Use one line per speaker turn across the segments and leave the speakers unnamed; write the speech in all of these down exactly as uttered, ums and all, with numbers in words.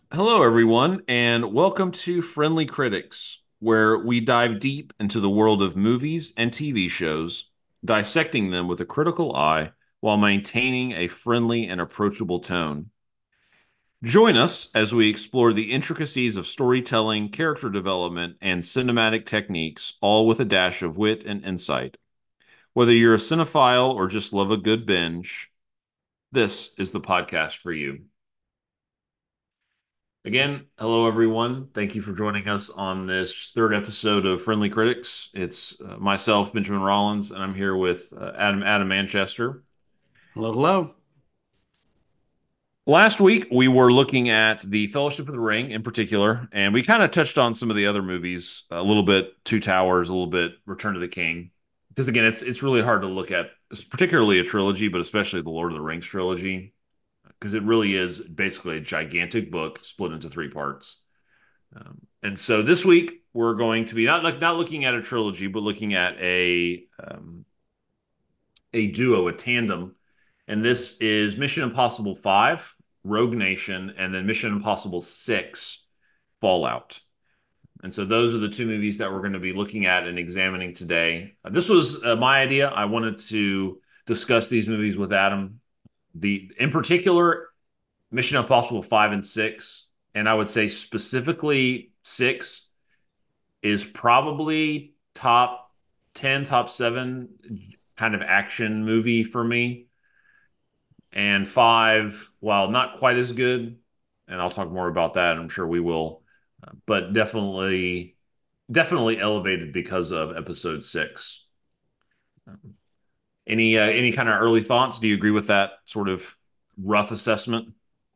Hello, everyone, and welcome to Friendly Critics, where we dive deep into the world of movies and T V shows, dissecting them with a critical eye while maintaining a friendly and approachable tone. Join us as we explore the intricacies of storytelling, character development, and cinematic techniques, all with a dash of wit and insight. Whether you're a cinephile or just love a good binge, this is the podcast for you. Again, hello everyone. Thank you for joining us on this third episode of Friendly Critics. It's uh, myself, Benjamin Rollins, and I'm here with uh, Adam Adam Manchester.
Hello, hello.
Last week we were looking at the Fellowship of the Ring in particular, and we kind of touched on some of the other movies a little bit, Two Towers, a little bit, Return of the King. Because again, it's it's really hard to look at, particularly a trilogy, but especially the Lord of the Rings trilogy, because it really is basically a gigantic book split into three parts. Um, and so this week we're going to be not like not looking at a trilogy, but looking at a um, a duo, a tandem. And this is Mission Impossible Five, Rogue Nation, and then Mission Impossible Six, Fallout. And so those are the two movies that we're going to be looking at and examining today. Uh, this was uh, my idea. I wanted to discuss these movies with Adam. The in particular, Mission Impossible Five and Six, and I would say specifically Six is probably top ten, top seven kind of action movie for me. And five, while not quite as good, and I'll talk more about that, I'm sure we will, uh, but definitely, definitely elevated because of episode six. Um, any uh, any kind of early thoughts? Do you agree with that sort of rough assessment?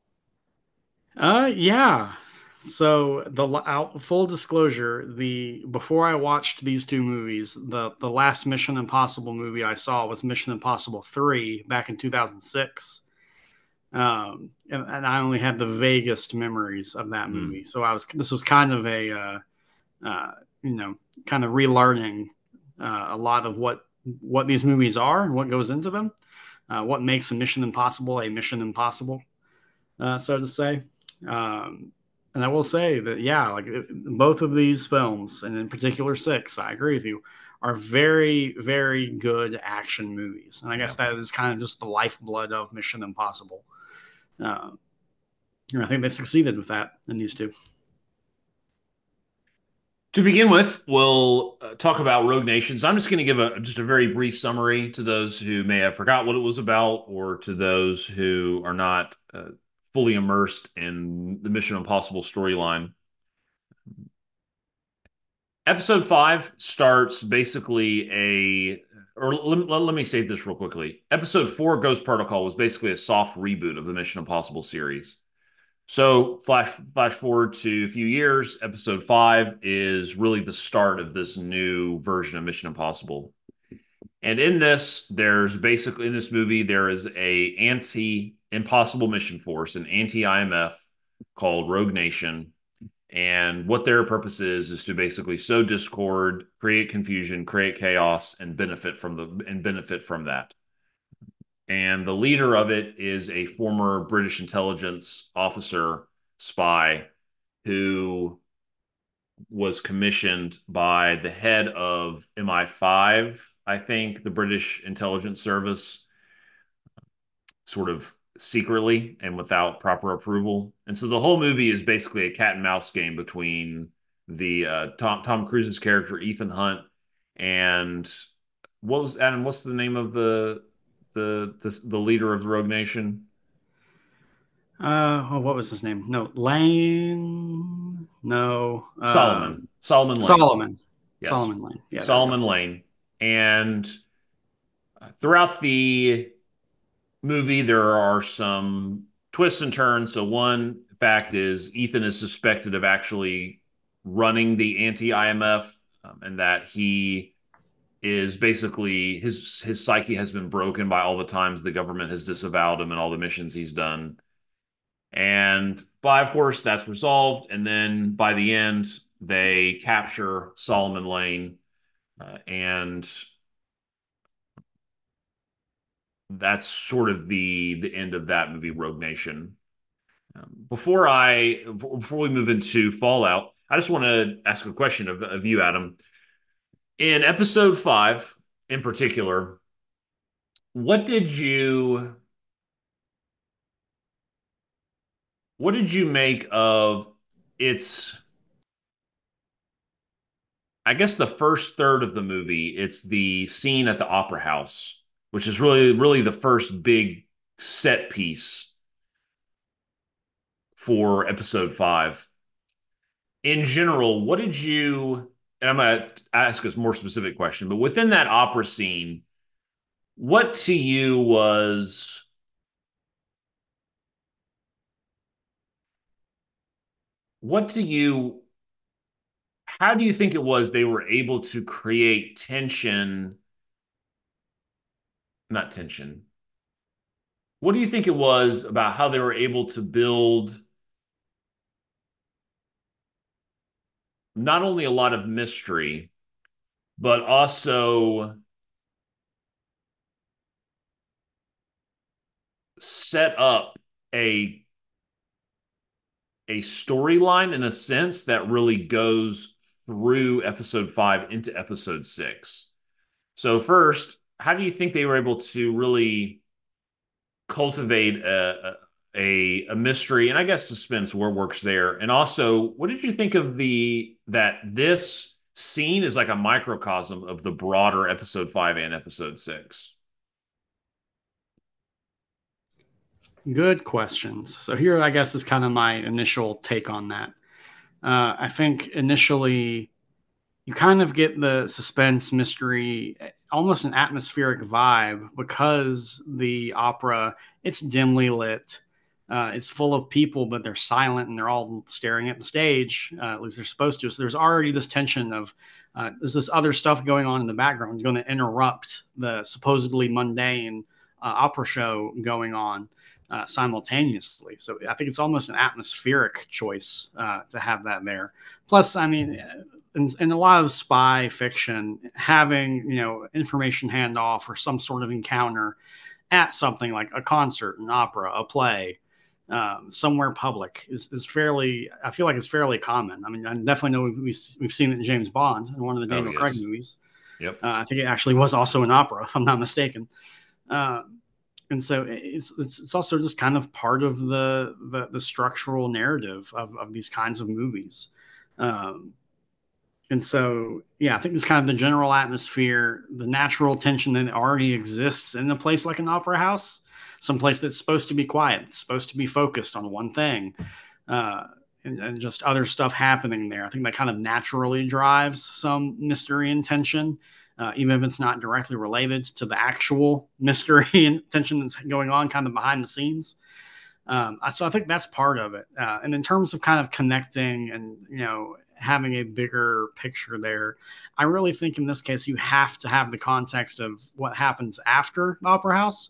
Uh, yeah. So the l- out, full disclosure, the before I watched these two movies, the the last Mission Impossible movie I saw was Mission Impossible three back in two thousand six. Um, and, and I only had the vaguest memories of that
Mm,
movie. So I was this was kind of a uh, uh, you know, kind of relearning uh, a lot of what what these movies are and what goes into them, uh, what makes a Mission Impossible a Mission Impossible, uh, so to say. Um, and I will say that, yeah, like it, both of these films, and in particular Six, I agree with you, are very, very good action movies. And I
yeah.
guess that is kind of just the lifeblood of Mission Impossible. Uh, and I think they succeeded with that in these two.
To begin with, we'll uh, talk about Rogue Nations. I'm just going to give a just a very brief summary to those who may have forgot what it was about, or to those who are not uh, fully immersed in the Mission Impossible storyline. Episode five starts basically a, or let, let, let me say this real quickly. Episode four, Ghost Protocol, was basically a soft reboot of the Mission Impossible series. So flash flash forward to a few years. Episode five is really the start of this new version of Mission Impossible. And in this, there's basically in this movie there is a anti impossible mission force, an anti I M F called Rogue Nation. And what their purpose is is to basically sow discord, create confusion, create chaos, and benefit from the and benefit from that. And the leader of it is a former British intelligence officer spy who was commissioned by the head of M I five, I think, the British intelligence service, sort of secretly and without proper approval. And so the whole movie is basically a cat and mouse game between the uh, Tom Tom Cruise's character Ethan Hunt and what was Adam? What's the name of the the the, the leader of the Rogue Nation?
Uh, oh, what was his name? No, Lane. No,
Solomon.
um,
Solomon Lane.
Solomon.
Yes.
Solomon Lane. Yeah, there we go.
Solomon Lane. And throughout the movie, there are some twists and turns. So, one fact is Ethan is suspected of actually running the anti I M F, um, and that he is basically his his psyche has been broken by all the times the government has disavowed him and all the missions he's done. And by of course that's resolved, and then by the end they capture Solomon Lane, uh, and that's sort of the the end of that movie, Rogue Nation. Um, before I before we move into Fallout, I just want to ask a question of, of you, Adam. In episode five, in particular, what did you what did you make of its, I guess, the first third of the movie? It's the scene at the opera house, which is really really the first big set piece for episode five. In general, what did you, and I'm going to ask a more specific question, but within that opera scene, what to you was, what to you, how do you think it was they were able to create tension, not tension? What do you think it was about how they were able to build not only a lot of mystery, but also set up a a storyline in a sense that really goes through episode five into episode six. So first, how do you think they were able to really cultivate a a, a mystery and I guess suspense where works there? And also, what did you think of the that this scene is like a microcosm of the broader episode five and episode six?
Good questions. So here, I guess, is kind of my initial take on that. Uh, I think initially you kind of get the suspense, mystery, almost an atmospheric vibe because the opera, it's dimly lit. Uh, it's full of people, but they're silent and they're all staring at the stage. Uh, at least they're supposed to. So there's already this tension of uh, is this other stuff going on in the background going to interrupt the supposedly mundane uh, opera show going on uh, simultaneously. So I think it's almost an atmospheric choice uh, to have that there. Plus, I mean, in, in a lot of spy fiction, having you know information handoff or some sort of encounter at something like a concert, an opera, a play, um, somewhere public is, is fairly. I feel like it's fairly common. I mean, I definitely know we've, we've seen it in James Bond in one of the
Oh,
Daniel Craig
yes.
movies.
Yep.
Uh, I think it actually was also an opera, if I'm not mistaken. Uh, and so it's, it's it's also just kind of part of the the, the structural narrative of, of these kinds of movies. Um, and so, yeah, I think it's kind of the general atmosphere, the natural tension that already exists in a place like an opera house, some place that's supposed to be quiet, it's supposed to be focused on one thing, uh, and, and just other stuff happening there. I think that kind of naturally drives some mystery and tension, uh, even if it's not directly related to the actual mystery and tension that's going on kind of behind the scenes. Um, so I think that's part of it. Uh, and in terms of kind of connecting and, you know, having a bigger picture there, I really think in this case, you have to have the context of what happens after the Opera House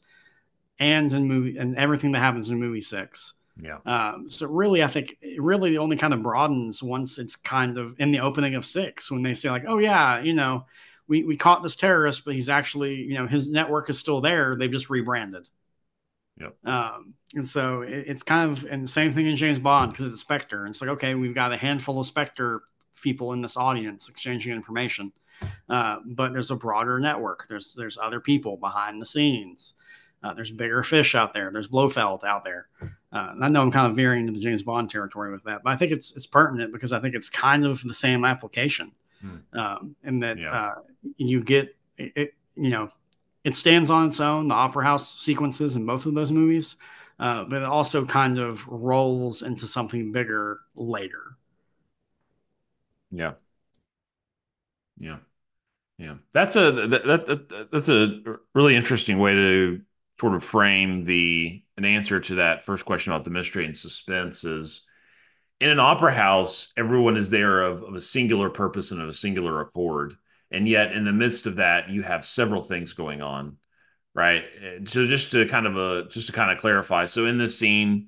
and in movie and everything that happens in movie six.
Yeah.
Um, so really, I think it really only kind of broadens once it's kind of in the opening of six when they say like, oh yeah, you know, we, we caught this terrorist, but he's actually, you know, his network is still there. They've just rebranded.
Yep.
Um, and so it, it's kind of, and the same thing in James Bond because it's Spectre. And it's like, okay, we've got a handful of Spectre people in this audience exchanging information, uh, but there's a broader network. There's there's other people behind the scenes. Uh, there's bigger fish out there. There's Blofeld out there. Uh, I know I'm kind of veering into the James Bond territory with that, but I think it's it's pertinent because I think it's kind of the same application,
Hmm.
um, in that
Yeah.
uh, you get it, you know, it stands on its own, the opera house sequences in both of those movies, uh, but it also kind of rolls into something bigger later.
Yeah. Yeah. Yeah. That's a that, that, that that's a really interesting way to sort of frame the an answer to that first question about the mystery and suspense is in an opera house, everyone is there of, of a singular purpose and of a singular accord. And yet in the midst of that, you have several things going on, right? So just to kind of a just to kind of clarify. So in this scene,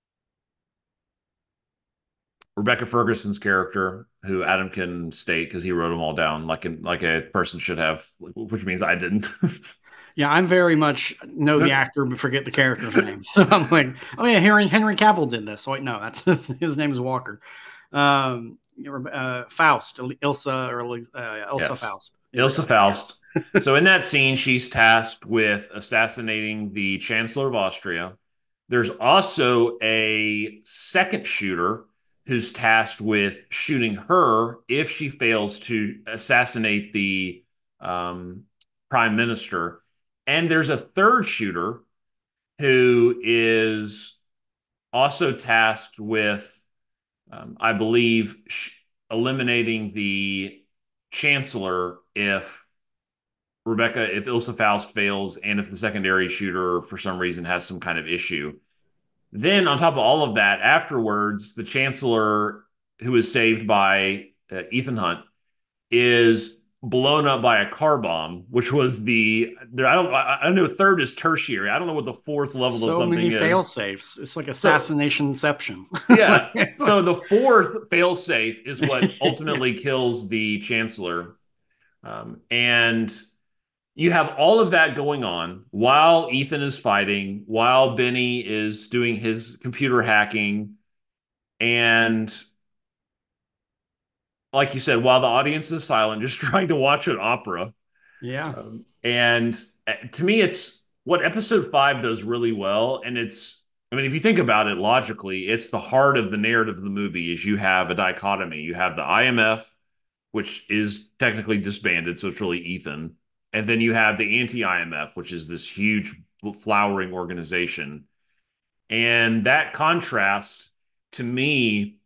Rebecca Ferguson's character, who Adam can state because he wrote them all down like an, like a person should have, which means I didn't.
Yeah, I'm very much know the actor but forget the character's name. So I'm like, oh yeah, Henry Henry Cavill did this. So wait, no, that's his name is Walker. Um, uh, Faust, Ilsa or uh, Elsa
Yes.
Faust. There we
Ilsa
go.
Faust. So in that scene, she's tasked with assassinating the Chancellor of Austria. There's also a second shooter who's tasked with shooting her if she fails to assassinate the um, prime minister. And there's a third shooter who is also tasked with, um, I believe, sh- eliminating the chancellor if Rebecca, if Ilsa Faust fails, and if the secondary shooter for some reason has some kind of issue. Then, on top of all of that, afterwards, the chancellor, who is saved by uh, Ethan Hunt, is blown up by a car bomb, which was the I don't I know third is tertiary. I don't know what the fourth level of
So many
something
fail
is.
safes. It's like
So
assassination inception.
yeah, so the fourth failsafe is what ultimately kills the chancellor, um, and you have all of that going on while Ethan is fighting, while Benny is doing his computer hacking, and like you said, while the audience is silent, just trying to watch an opera.
Yeah.
Um, and uh, to me, it's what episode five does really well. And it's, I mean, if you think about it logically, it's the heart of the narrative of the movie is you have a dichotomy. You have the I M F, which is technically disbanded, so it's really Ethan. And then you have the anti-I M F, which is this huge flowering organization. And that contrast, to me,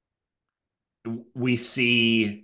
we see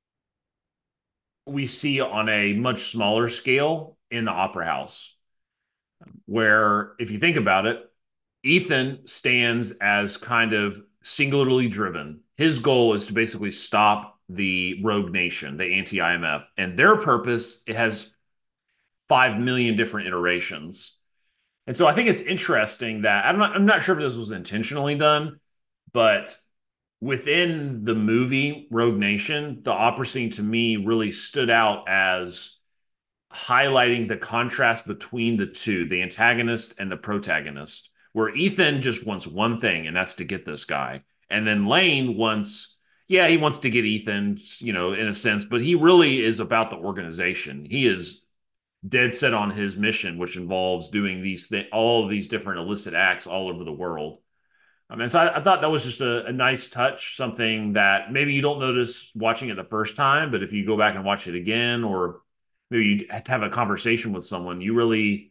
we see on a much smaller scale in the opera house, where if you think about it, Ethan stands as kind of singularly driven. His goal is to basically stop the rogue nation, the anti-I M F, and their purpose, it has five million different iterations. And so I think it's interesting that I'm not I'm not sure if this was intentionally done, but within the movie Rogue Nation, the opera scene to me really stood out as highlighting the contrast between the two, the antagonist and the protagonist, where Ethan just wants one thing, and that's to get this guy. And then Lane wants, yeah, he wants to get Ethan, you know, in a sense, but he really is about the organization. He is dead set on his mission, which involves doing these th- all of these different illicit acts all over the world. I mean, so I, I thought that was just a, a nice touch, something that maybe you don't notice watching it the first time, but if you go back and watch it again, or maybe you have to have a conversation with someone, you really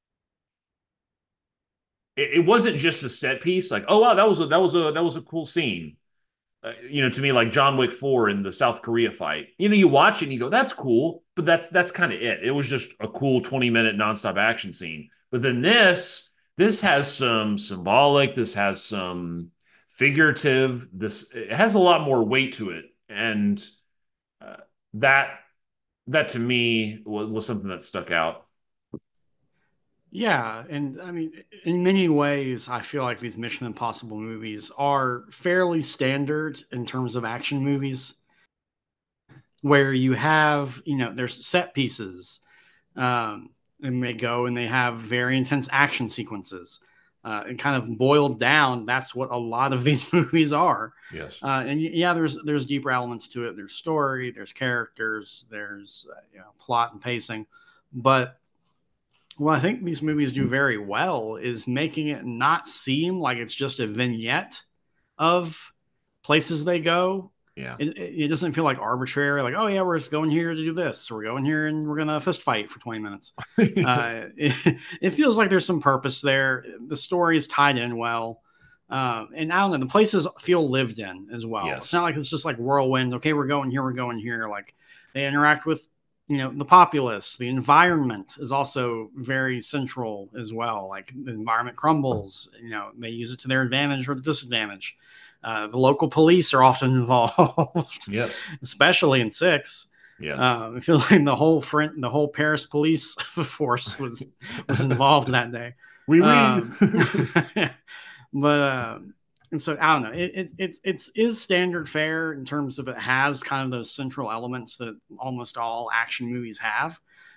it, it wasn't just a set piece, like, oh wow, that was a that was a that was a cool scene. Uh, you know, to me, like John Wick four in the South Korea fight. You know, you watch it and you go, that's cool, but that's that's kind of it. It was just a cool twenty minute nonstop action scene. But then this, this has some symbolic, this has some figurative, this it has a lot more weight to it. And uh, that that to me was, was something that stuck out.
Yeah, and I mean, in many ways, I feel like these Mission Impossible movies are fairly standard in terms of action movies, where you have, you know, there's set pieces, um, and they go and they have very intense action sequences. Uh, and kind of boiled down, that's what a lot of these movies are.
Yes.
Uh, and yeah, there's there's deeper elements to it. There's story, there's characters, there's uh, you know, plot and pacing, but what I think these movies do very well is making it not seem like it's just a vignette of places they go.
Yeah.
It, it doesn't feel like arbitrary, like, oh, yeah, we're just going here to do this. So we're going here and we're going to fist fight for twenty minutes. Uh, it, it feels like there's some purpose there. The story is tied in well. Uh, and I don't know, the places feel lived in as well. It's not
Yes.
like it's just like whirlwind. Okay, we're going here, we're going here. Like they interact with you know the populace. The environment is also very central as well. Like the environment crumbles, you know they use it to their advantage or the disadvantage. Uh, the local police are often involved,
Yes.
especially in six.
Yes.
uh, I feel like the whole front the whole Paris police force was was involved that day.
Oui, oui.
um, but uh, and so I don't know. It, it it's it's is standard fare in terms of it has kind of those central elements that almost all action movies have.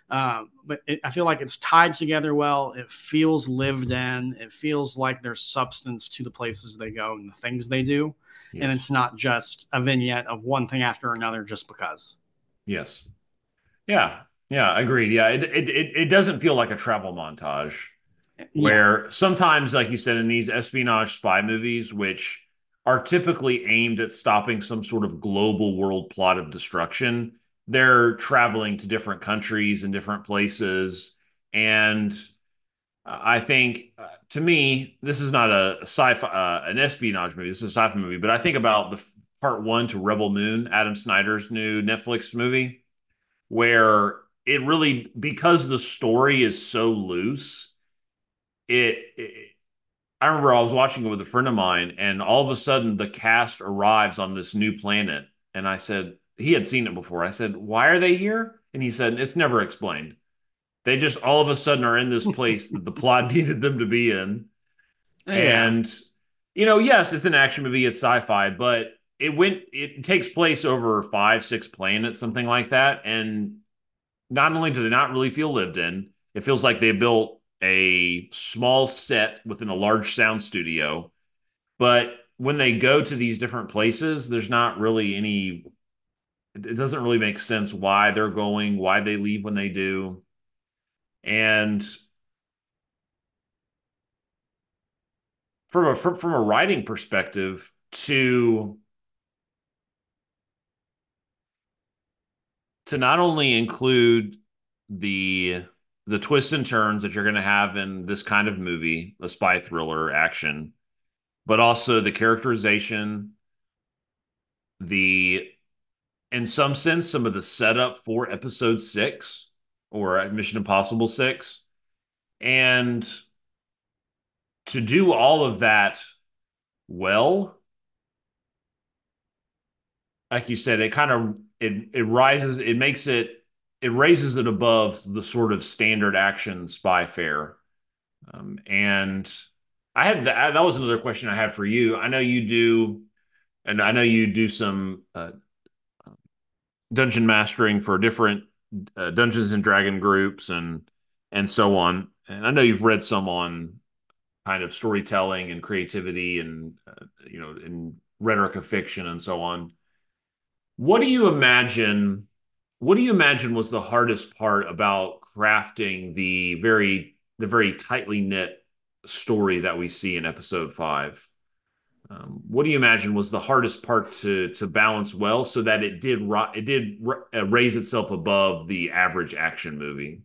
Uh, but it, I feel like it's tied together well. It feels lived in. It feels like there's substance to the places they go and the things they do. And
Yes.
it's not just a vignette of one thing after another just because.
Yes. Yeah. Yeah. Agreed. Yeah. It, it, it, it doesn't feel like a travel montage
Yeah.
where sometimes, like you said, in these espionage spy movies, which are typically aimed at stopping some sort of global world plot of destruction, they're traveling to different countries and different places. And I think, uh, to me, this is not a, a sci-fi, uh, an espionage movie. This is a sci-fi movie. But I think about the f- part one to Rebel Moon, Adam Snyder's new Netflix movie, where it really, because the story is so loose, it, it I remember I was watching it with a friend of mine, and all of a sudden the cast arrives on this new planet. And I said, he had seen it before. I said, why are they here? And he said, it's never explained. They just all of a sudden are in this place that the plot needed them to be in.
Yeah.
And, you know, yes, it's an action movie, it's sci-fi, but it went, it takes place over five, six planets, something like that. And not only do they not really feel lived in, it feels like they built a small set within a large sound studio. But when they go to these different places, there's not really any, it doesn't really make sense why they're going, why they leave when they do. And from a from, from a writing perspective, to to not only include the the twists and turns that you're going to have in this kind of movie, a spy thriller action, but also the characterization, the in some sense, some of the setup for episode six or Mission Impossible six. And to do all of that well, like you said, it kind of it it rises, it makes it it raises it above the sort of standard action spy fare. Um, and I had that, that was another question I had for you. I know you do, and I know you do some uh, dungeon mastering for different uh, Dungeons and Dragon groups and and so on. And I know you've read some on kind of storytelling and creativity and uh, you know, in rhetoric of fiction and so on. What do you imagine? What do you imagine was the hardest part about crafting the very the very tightly knit story that we see in episode five? Um, what do you imagine was the hardest part to to balance well so that it did it did uh, raise itself above the average action movie?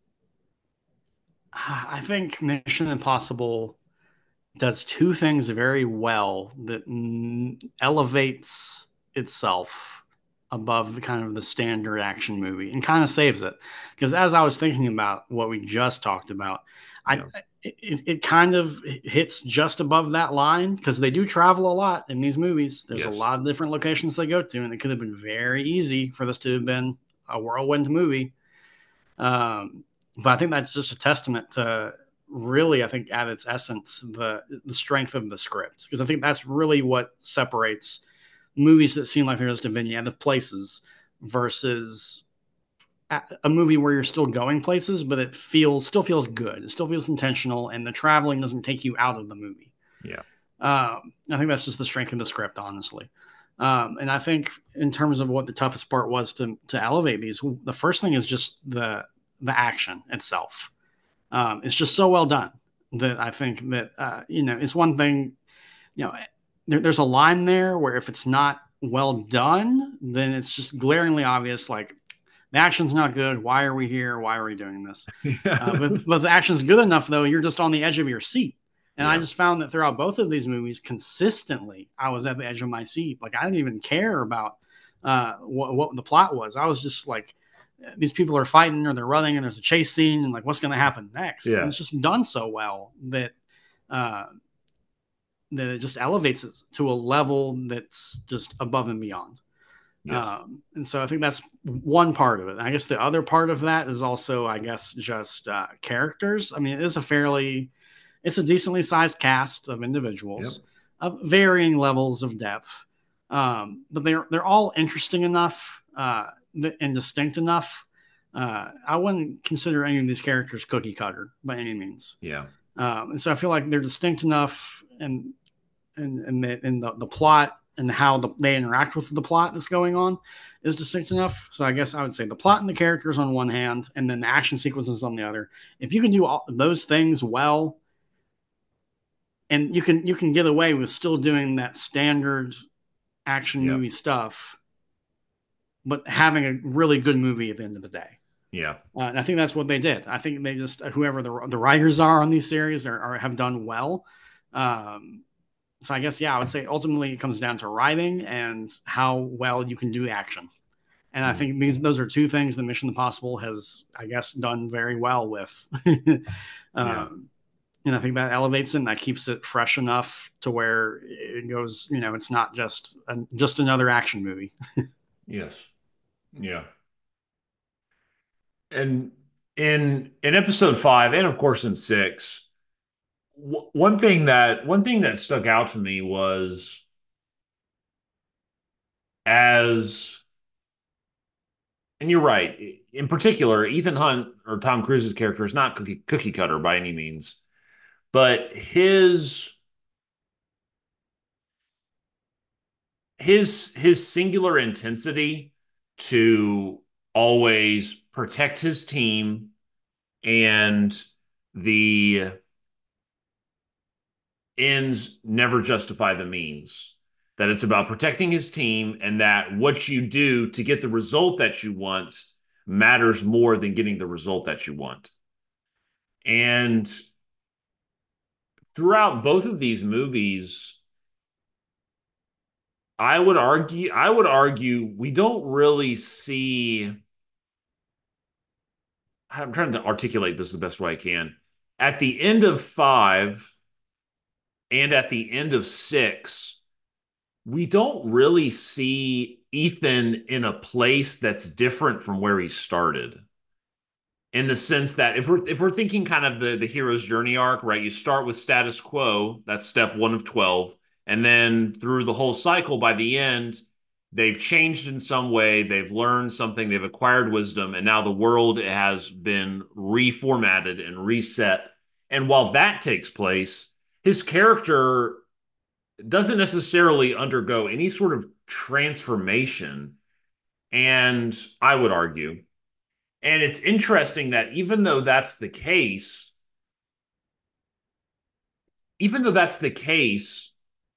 I think Mission Impossible does two things very well that mm, elevates itself above kind of the standard action movie and kind of saves it. Because as I was thinking about what we just talked about, I
Yeah.
it, it kind of hits just above that line because they do travel a lot in these movies. There's a
Yes.
lot of different locations they go to, and it could have been very easy for this to have been a whirlwind movie. Um, but I think that's just a testament to really, I think, at its essence, the the strength of the script, because I think that's really what separates movies that seem like they're just a vignette of places versus a, a movie where you're still going places, but it feels still feels good. It still feels intentional, and the traveling doesn't take you out of the movie.
Yeah.
Um, I think that's just the strength of the script, honestly. Um, and I think in terms of what the toughest part was to to elevate these, the first thing is just the the action itself. Um, it's just so well done that I think that uh, you know it's one thing. You know, there, there's a line there where if it's not well done, then it's just glaringly obvious. Like the action's not good. Why are we here? Why are we doing this? Uh,
Yeah.
but but the action's good enough though. You're just on the edge of your seat. And I
Yeah.
just found that throughout both of these movies, consistently, I was at the edge of my seat. Like I didn't even care about uh, what, what the plot was. I was just like, these people are fighting or they're running, and there's a chase scene, and like, what's going to happen next? And
Yeah.
it's just done so well that uh, that it just elevates it to a level that's just above and beyond.
Yes.
Um, and so I think that's one part of it. I guess the other part of that is also, I guess, just uh, characters. I mean, it is a fairly, it's a decently sized cast of
Yep.
individuals of varying levels of depth, um, but they're they're all interesting enough uh, and distinct enough Uh, I wouldn't consider any of these characters cookie cutter by any means.
Yeah.
Um, and so I feel like they're distinct enough, and and and the, and the, the plot and how the, they interact with the plot that's going on is distinct enough. So I guess I would say the plot and the characters on one hand, and then the action sequences on the other. If you can do all those things well, and you can you can get away with still doing that standard action
Yep.
movie stuff, but having a really good movie at the end of the day.
Yeah.
Uh, and I think that's what they did. I think they just whoever the the writers are on these series are, are have done well. Um, so I guess yeah, I would say ultimately it comes down to writing and how well you can do action. And I
Mhm.
think these those are two things that Mission Impossible has, I guess, done very well with.
Yeah.
um, and I think that elevates it and that keeps it fresh enough to where it goes. You know, it's not just a, just another action movie.
Yes. Yeah. And in in episode five, and of course in six, w- one thing that one thing that stuck out to me was as, and you're right, in particular, Ethan Hunt or Tom Cruise's character is not cookie cookie cutter by any means, but his his his singular intensity to always protect his team and the ends never justify the means. That it's about protecting his team and that what you do to get the result that you want matters more than getting the result that you want. And throughout both of these movies, I would argue, I would argue we don't really see. I'm trying to articulate this the best way I can. At the end of five and at the end of six, we don't really see Ethan in a place that's different from where he started. In the sense that if we're if we're thinking kind of the the hero's journey arc, right? You start with status quo, that's step one of twelve, and then through the whole cycle, by the end, they've changed in some way, they've learned something, they've acquired wisdom, and now the world has been reformatted and reset. And while that takes place, his character doesn't necessarily undergo any sort of transformation. And I would argue, and it's interesting that even though that's the case, even though that's the case,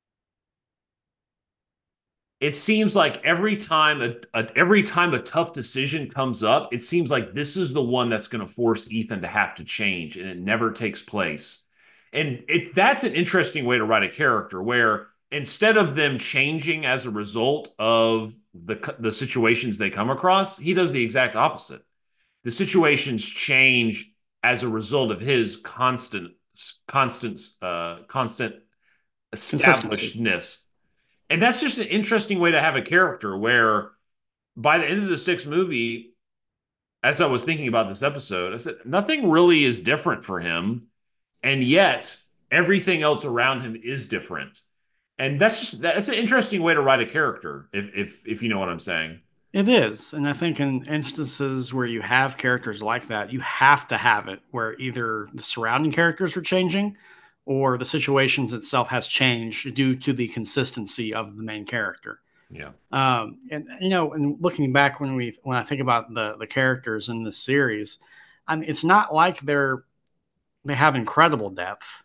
it seems like every time a, a every time a tough decision comes up, it seems like this is the one that's going to force Ethan to have to change, and it never takes place. And it that's an interesting way to write a character where instead of them changing as a result of the the situations they come across, he does the exact opposite. The situations change as a result of his constant constant uh constant
Consistency.
establishedness. And that's just an interesting way to have a character where by the end of the sixth movie, as I was thinking about this episode, I said nothing really is different for him, and yet everything else around him is different. And that's just that's an interesting way to write a character, if if if you know what I'm saying.
It is. And I think in instances where you have characters like that, you have to have it where either the surrounding characters are changing or the situations itself has changed due to the consistency of the main character.
Yeah.
Um, and you know, and looking back when we when I think about the the characters in this series, I mean, it's not like they're they have incredible depth.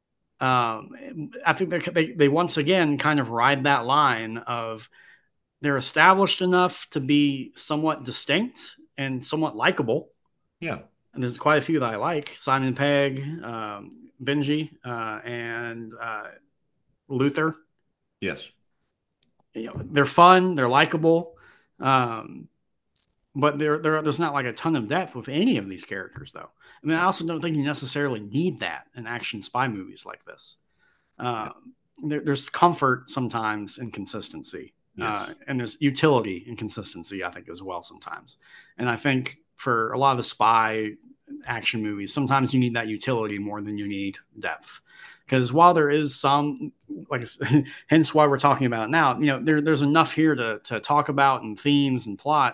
Um, I think they they once again kind of ride that line of they're established enough to be somewhat distinct and somewhat likable.
Yeah.
And there's quite a few that I like: Simon Pegg, um, Benji, uh, and uh, Luther.
Yes.
You know, they're fun, they're likable, um, but there there's not like a ton of depth with any of these characters, though. I mean, I also don't think you necessarily need that in action spy movies like this.
Yeah.
Um, there, there's comfort sometimes in consistency, uh,
Yes.
and there's utility in consistency, I think, as well sometimes. And I think for a lot of the spy action movies, sometimes you need that utility more than you need depth. Because while there is some, like, hence why we're talking about it now, you know, there, there's enough here to, to talk about and themes and plot,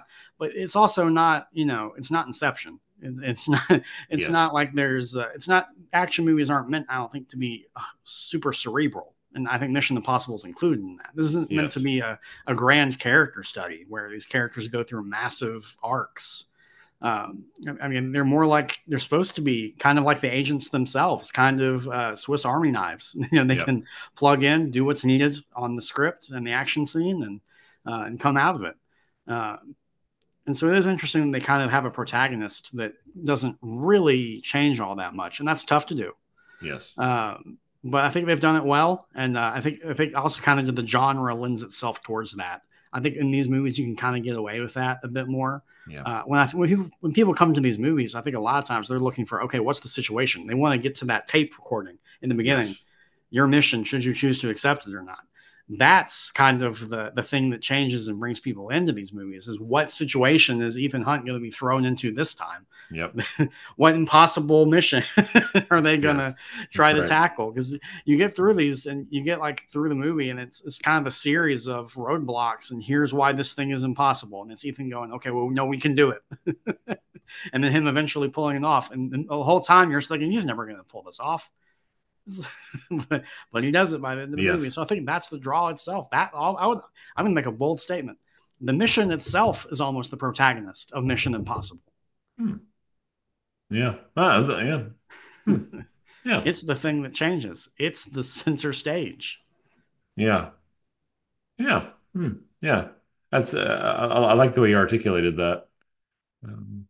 but it's also not, you know, it's not Inception. It's not. It's
Yes.
not like there's. Uh, it's not. Action movies aren't meant, I don't think, to be uh, super cerebral. And I think Mission Impossible is included in that. This isn't meant to
Yes.
be a, a grand character study where these characters go through massive arcs. Um, I mean, they're more like they're supposed to be kind of like the agents themselves, kind of uh, Swiss Army knives. You know, they
Yep.
can plug in, do what's needed on the script and the action scene, and uh, and come out of it. Uh, and so it is interesting that they kind of have a protagonist that doesn't really change all that much, and that's tough to do.
Yes.
Um, but I think they've done it well, and uh, I think I think also kind of the genre lends itself towards that. I think in these movies you can kind of get away with that a bit more.
Yeah.
Uh, when I when people when people come to these movies, I think a lot of times they're looking for, okay, what's the situation? They want to get to that tape recording in the beginning.
Yes.
Your mission, should you choose to accept it or not. That's kind of the the thing that changes and brings people into these movies is what situation is Ethan Hunt going to be thrown into this time?
Yep.
What impossible mission are they going to
Yes.
try
That's
to
right.
tackle? Because you get through these and you get like through the movie and it's it's kind of a series of roadblocks and here's why this thing is impossible. And it's Ethan going, okay, well, no, we can do it. And then him eventually pulling it off. And, and the whole time you're thinking he's never going to pull this off. but, but he does it by the end of the
Yes.
movie. So I think that's the draw itself. That I would I'm gonna make a bold statement. The mission itself is almost the protagonist of Mission Impossible.
Hmm. Yeah. Ah, yeah. Hmm. Yeah.
It's the thing that changes. It's the center stage.
Yeah. Yeah. Hmm. Yeah. That's uh, I, I like the way you articulated that. Um,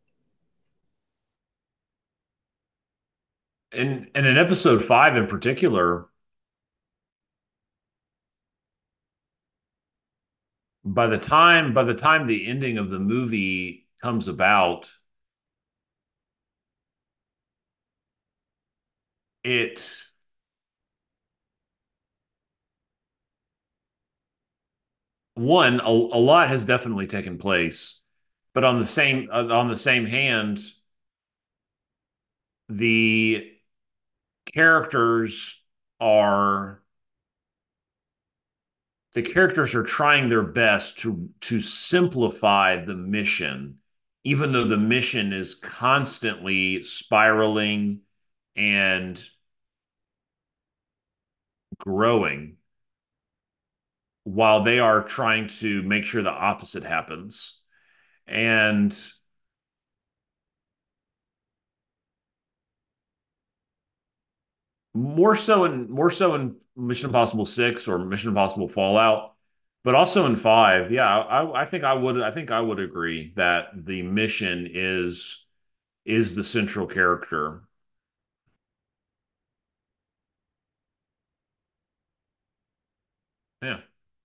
and and in episode five in particular, by the time by the time the ending of the movie comes about, it one a, a lot has definitely taken place, but on the same uh, on the same hand, the characters are the characters are trying their best to to simplify the mission, even though the mission is constantly spiraling and growing, while they are trying to make sure the opposite happens. And more so in more so in Mission Impossible Six or Mission Impossible Fallout, but also in Five. Yeah, I, I think I would I think I would agree that the mission is is the central character. Yeah,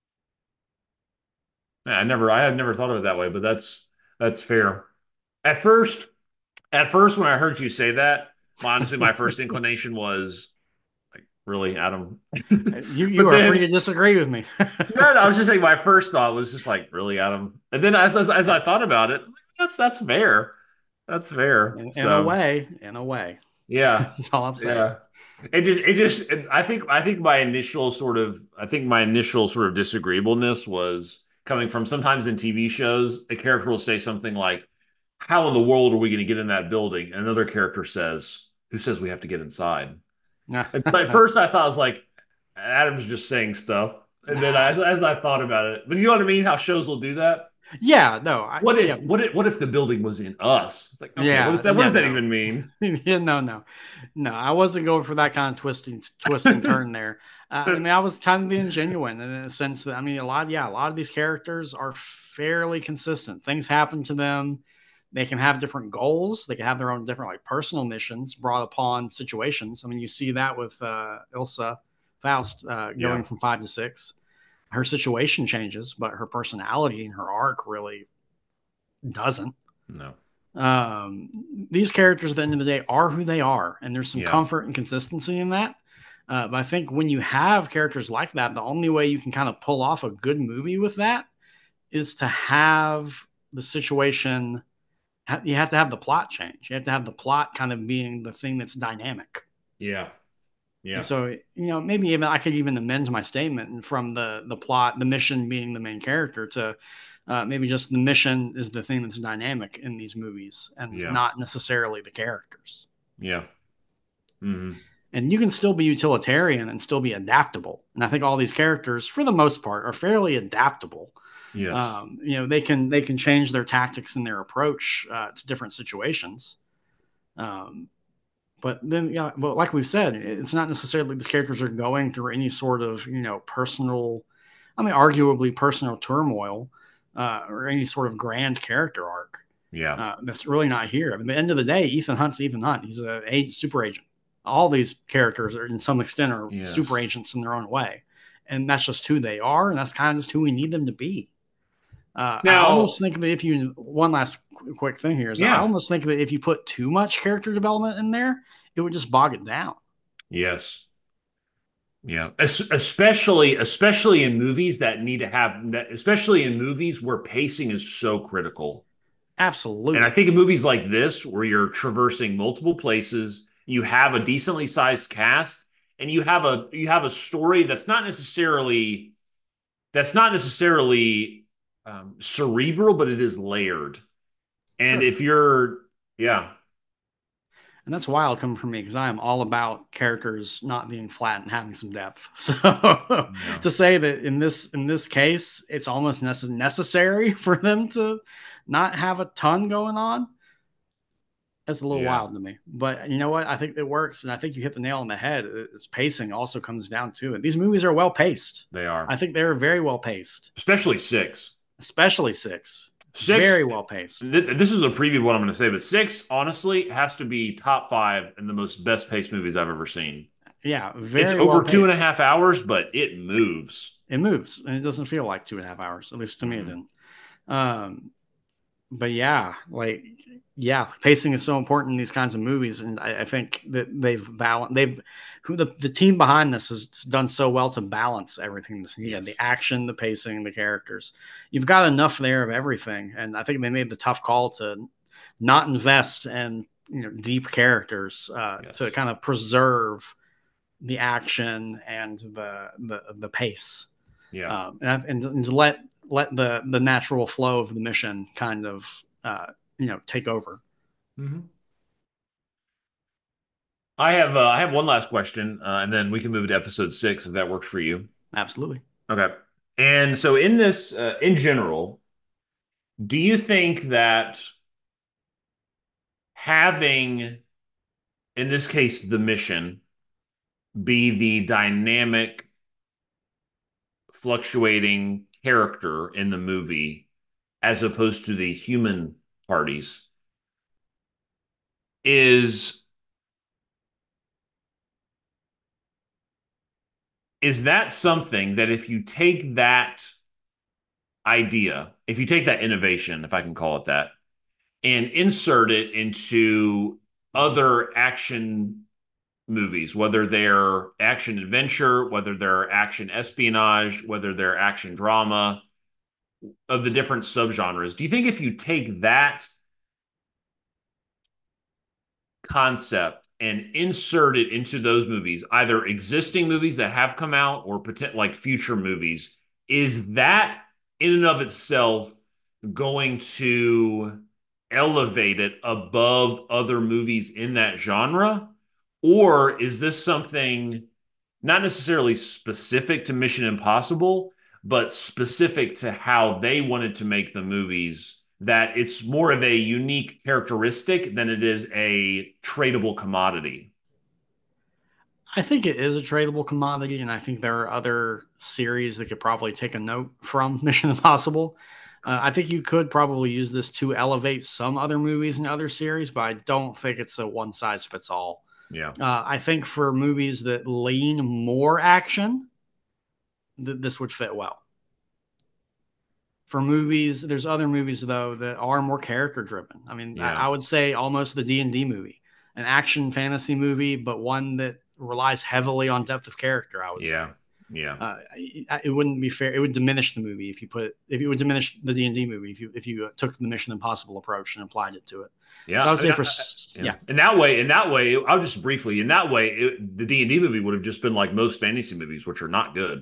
yeah. I never I had never thought of it that way, but that's that's fair. At first, at first, when I heard you say that, honestly, my first inclination was like, really, Adam?
You you
But
are free
then
to disagree with me.
no, no, I was just saying my first thought was just like, really, Adam? And then as as, as I thought about it, that's that's fair. That's fair.
in, in a
So
way, in a way.
yeah,
That's all I'm saying.
yeah. It just it just I think I think my initial sort of I think my initial sort of disagreeableness was coming from sometimes in T V shows, a character will say something like, "How in the world are we going to get in that building?" And another character says, "Who says we have to get inside?" And so at first I thought I was like, Adam's just saying stuff. And then as, as I thought about it, but you know what I mean? How shows will do that.
Yeah, no, I,
What
yeah,
if what if what if the building was in us? It's like, okay, what
yeah,
does that what
yeah,
does that
no.
even mean?
Yeah, no, no, no. I wasn't going for that kind of twisting, twist and turn there. Uh, I mean, I was kind of being genuine in a sense that I mean, a lot, yeah, a lot of these characters are fairly consistent. Things happen to them. They can have different goals. They can have their own different like personal missions brought upon situations. I mean, you see that with uh, Ilsa Faust uh,
Yeah,
going from five to six. Her situation changes, but her personality and her arc really doesn't.
no,
Um, these characters at the end of the day are who they are, and there's some
yeah,
comfort and consistency in that. Uh, but I think when you have characters like that, the only way you can kind of pull off a good movie with that is to have the situation. You have to have the plot change. You have to have the plot kind of being the thing that's dynamic.
yeah,
And
yeah,
so, you know, maybe even I could even amend my statement from the the plot, the mission being the main character to Uh, maybe just the mission is the thing that's dynamic in these movies and
Yeah.
not necessarily the characters.
Yeah. Mm-hmm.
And you can still be utilitarian and still be adaptable. And I think all these characters, for the most part, are fairly adaptable.
Yes.
Um, you know, they can they can change their tactics and their approach uh, to different situations. Um, but then, yeah, well, like we've said, it's not necessarily these characters are going through any sort of you know personal, I mean, arguably personal turmoil uh, or any sort of grand character arc.
Yeah.
Uh, that's really not here. I mean, at the end of the day, Ethan Hunt's Ethan Hunt. He's a, a super agent. All these characters are, in some extent, are super
Yes.
agents in their own way, and that's just who they are, and that's kind of just who we need them to be. Uh, I
Now,
almost think that if you one last quick thing here is I
yeah.
almost think that if you put too much character development in there, it would just bog it down.
Yes. Yeah. Es- especially especially in movies that need to have that, especially in movies where pacing is so critical. And I
Absolutely.
think in movies like this, where you're traversing multiple places, you have a decently sized cast, and you have a you have a story that's not necessarily that's not necessarily um, cerebral, but it is layered. And
Sure.
if you're, yeah,
And that's wild coming from me because I am all about characters not being flat and having some depth. So
yeah,
to say that in this in this case, it's almost necess- necessary for them to not have a ton going on, that's a little
yeah,
wild to me. But you know what? I think it works, and I think you hit the nail on the head. It's pacing also comes down to it. These movies are well paced.
they are,
I think they're very well paced,
especially six.
especially six.
Six,
Very well paced.
th- this is a preview of what I'm going to say, but six, honestly, has to be top five in the most best paced movies I've ever seen.
Yeah,
It's
very well
over two and a
paced.
half hours, but it moves.
It moves, and it doesn't feel like two and a half hours. At least to me, it
Mm-hmm.
didn't. Um, but yeah, like yeah, pacing is so important in these kinds of movies, and I, I think that they've balanced. They've who the the team behind this has done so well to balance everything that's needed:
Yes.
the action, the pacing, the characters. You've got enough there of everything, and I think they made the tough call to not invest in you know deep characters uh, to
Yes.
kind of preserve the action and the the the pace
Yeah.
um, and, and, and to let let the the natural flow of the mission kind of uh, you know take over.
Mm-hmm. I have uh, I have one last question, uh, and then we can move to episode six if that works for you.
Absolutely.
Okay. And so in this, uh, in general, do you think that having, in this case, the mission be the dynamic, fluctuating character in the movie as opposed to the human parties is is that something that if you take that idea, if you take that innovation, if I can call it that, and insert it into other action movies, whether they're action adventure, whether they're action espionage, whether they're action drama, of the different subgenres, do you think if you take that concept and insert it into those movies, either existing movies that have come out or pretend, like future movies, is that in and of itself going to elevate it above other movies in that genre? Or is this something not necessarily specific to Mission Impossible, but specific to how they wanted to make the movies? That it's more of a unique characteristic than it is a tradable commodity.
I think it is a tradable commodity, and I think there are other series that could probably take a note from Mission Impossible. Uh, I think you could probably use this to elevate some other movies and other series, but I don't think it's a one size fits all.
Yeah.
Uh, I think for movies that lean more action, th- this would fit well. For movies, there's other movies though that are more character driven. I mean, I,
Yeah.
I would say almost the D and D movie, an action fantasy movie, but one that relies heavily on depth of character. I would say
Yeah. Yeah.
uh, it, it wouldn't be fair. It would diminish the movie if you put if it would diminish the D and D movie if you if you took the Mission Impossible approach and applied it to it.
Yeah.
So I would
I mean,
say
I-
for
I- yeah.
yeah,
In that way, in that way, I'll just briefly, in that way, it, the D and D movie would have just been like most fantasy movies, which are not good.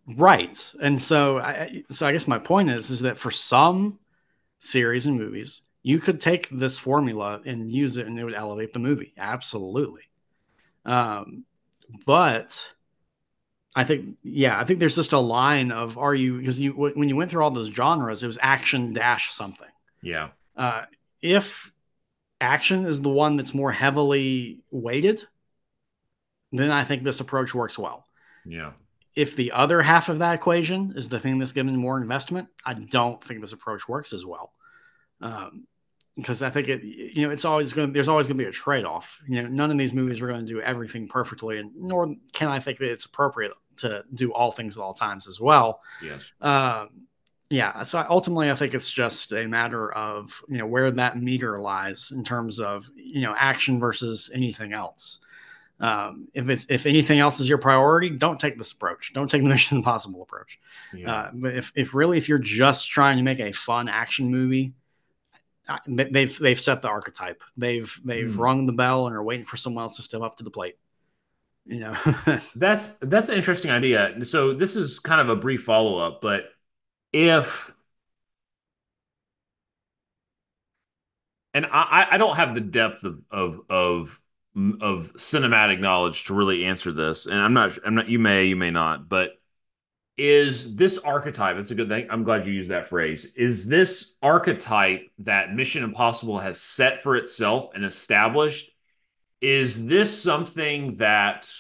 Right. And so I so I guess my point is is that for some series and movies, you could take this formula and use it and it would elevate the movie. Absolutely. Um, but I think, yeah, I think there's just a line of are you because you when you went through all those genres, it was action dash something.
Yeah.
Uh, if action is the one that's more heavily weighted, then I think this approach works well.
Yeah.
If the other half of that equation is the thing that's given more investment, I don't think this approach works as well. Um, because I think it, you know, it's always going. There's always going to be a trade off. You know, none of these movies are going to do everything perfectly, and nor can I think that it's appropriate to do all things at all times as well.
Yes.
Um, yeah. So ultimately, I think it's just a matter of you know where that meter lies in terms of you know action versus anything else. Um, if it's if anything else is your priority, don't take this approach. Don't take the Mission Impossible approach.
Yeah.
Uh, but if if really if you're just trying to make a fun action movie, they've they've set the archetype. They've they've
Hmm.
rung the bell and are waiting for someone else to step up to the plate. You know.
That's that's an interesting idea. So this is kind of a brief follow-up, but if and I, I don't have the depth of of of of cinematic knowledge to really answer this, and I'm not I'm not you may you may not, but is this archetype, it's a good thing. I'm glad you used that phrase. Is this archetype that Mission Impossible has set for itself and established? Is this something that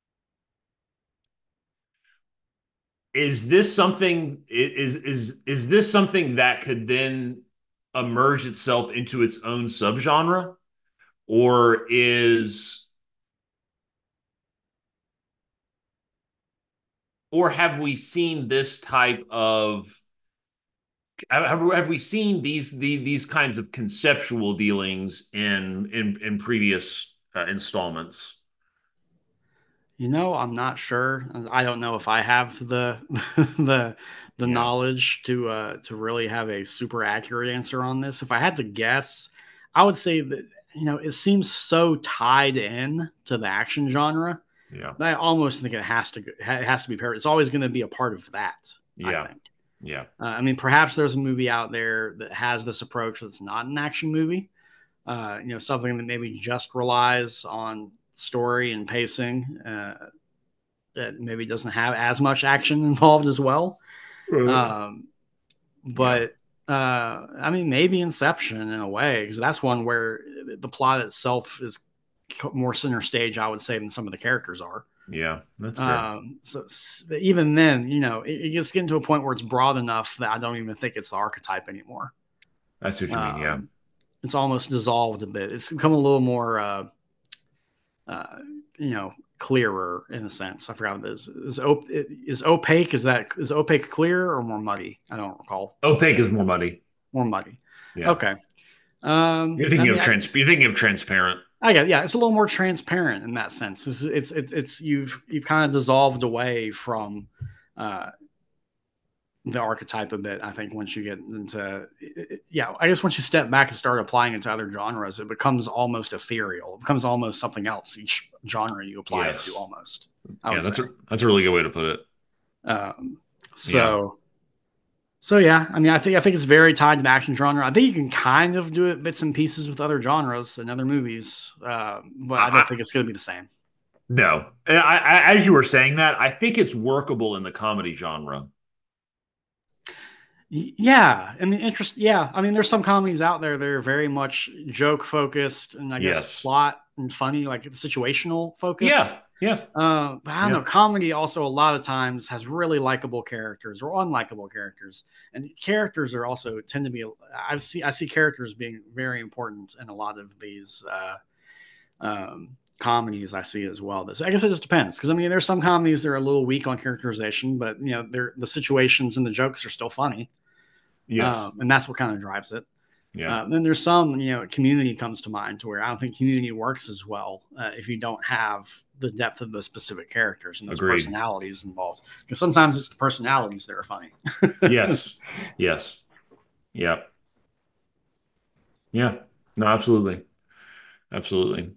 is this something is is is this something that could then emerge itself into its own subgenre? Or is or have we seen this type of have, have we seen these the, these kinds of conceptual dealings in in in previous uh, installments?
You know, I'm not sure. I don't know if I have the the the
Yeah.
knowledge to uh to really have a super accurate answer on this. If I had to guess, I would say that you know, it seems so tied in to the action genre
Yeah.
that I almost think it has to it has to be paired. It's always going to be a part of that, I
Yeah.
think.
Yeah.
Uh, I mean, perhaps there's a movie out there that has this approach that's not an action movie. Uh, you know, something that maybe just relies on story and pacing. Uh, that maybe doesn't have as much action involved as well.
Uh,
Um,
yeah.
but uh, I mean, maybe Inception in a way, because that's one where the plot itself is more center stage, I would say, than some of the characters are.
Yeah. That's fair.
Um, so even then, you know, it, it gets getting to a point where it's broad enough that I don't even think it's the archetype anymore.
I see what you mean. Yeah.
Um, it's almost dissolved a bit. It's become a little more, uh, uh, you know, clearer in a sense. I forgot what it is. Is, op- is opaque? Is that is opaque clear or more muddy? I don't recall.
Opaque is more muddy.
More muddy.
Yeah.
Okay. Um,
You're
I
thinking
mean,
of
I,
trans you're thinking of transparent.
I get yeah. It's a little more transparent in that sense. It's it's it's, it's you've you've kind of dissolved away from. Uh, the archetype a bit. I think once you get into, yeah, I guess once you step back and start applying it to other genres, it becomes almost ethereal. It becomes almost something else. Each genre you apply it to,
Yes.
almost, I
Yeah,
would
that's
say.
a that's a really good way to put it.
Um,
Yeah.
so, so yeah, I mean, I think I think it's very tied to the action genre. I think you can kind of do it bits and pieces with other genres and other movies, uh, but I don't
I,
think it's going to be the same.
No, I, I, as you were saying that, I think it's workable in the comedy genre.
Yeah, I mean, interest. Yeah, I mean, there's some comedies out there that are very much joke focused and I guess
Yes.
plot and funny, like situational focused.
Yeah. Yeah.
Uh, but I don't
Yeah.
know. Comedy also a lot of times has really likable characters or unlikable characters, and characters are also tend to be. I see I see characters being very important in a lot of these uh, um, comedies I see as well. This I guess it just depends because I mean there's some comedies that are a little weak on characterization, but you know they're the situations and the jokes are still funny,
Yes.
um, and that's what kind of drives it.
Yeah.
Uh, then there's some, you know, Community comes to mind to where I don't think Community works as well uh, if you don't have the depth of those specific characters and those
Agreed.
personalities involved. Because sometimes it's the personalities that are funny.
Yes. Yes. Yeah. Yeah. No, absolutely. Absolutely.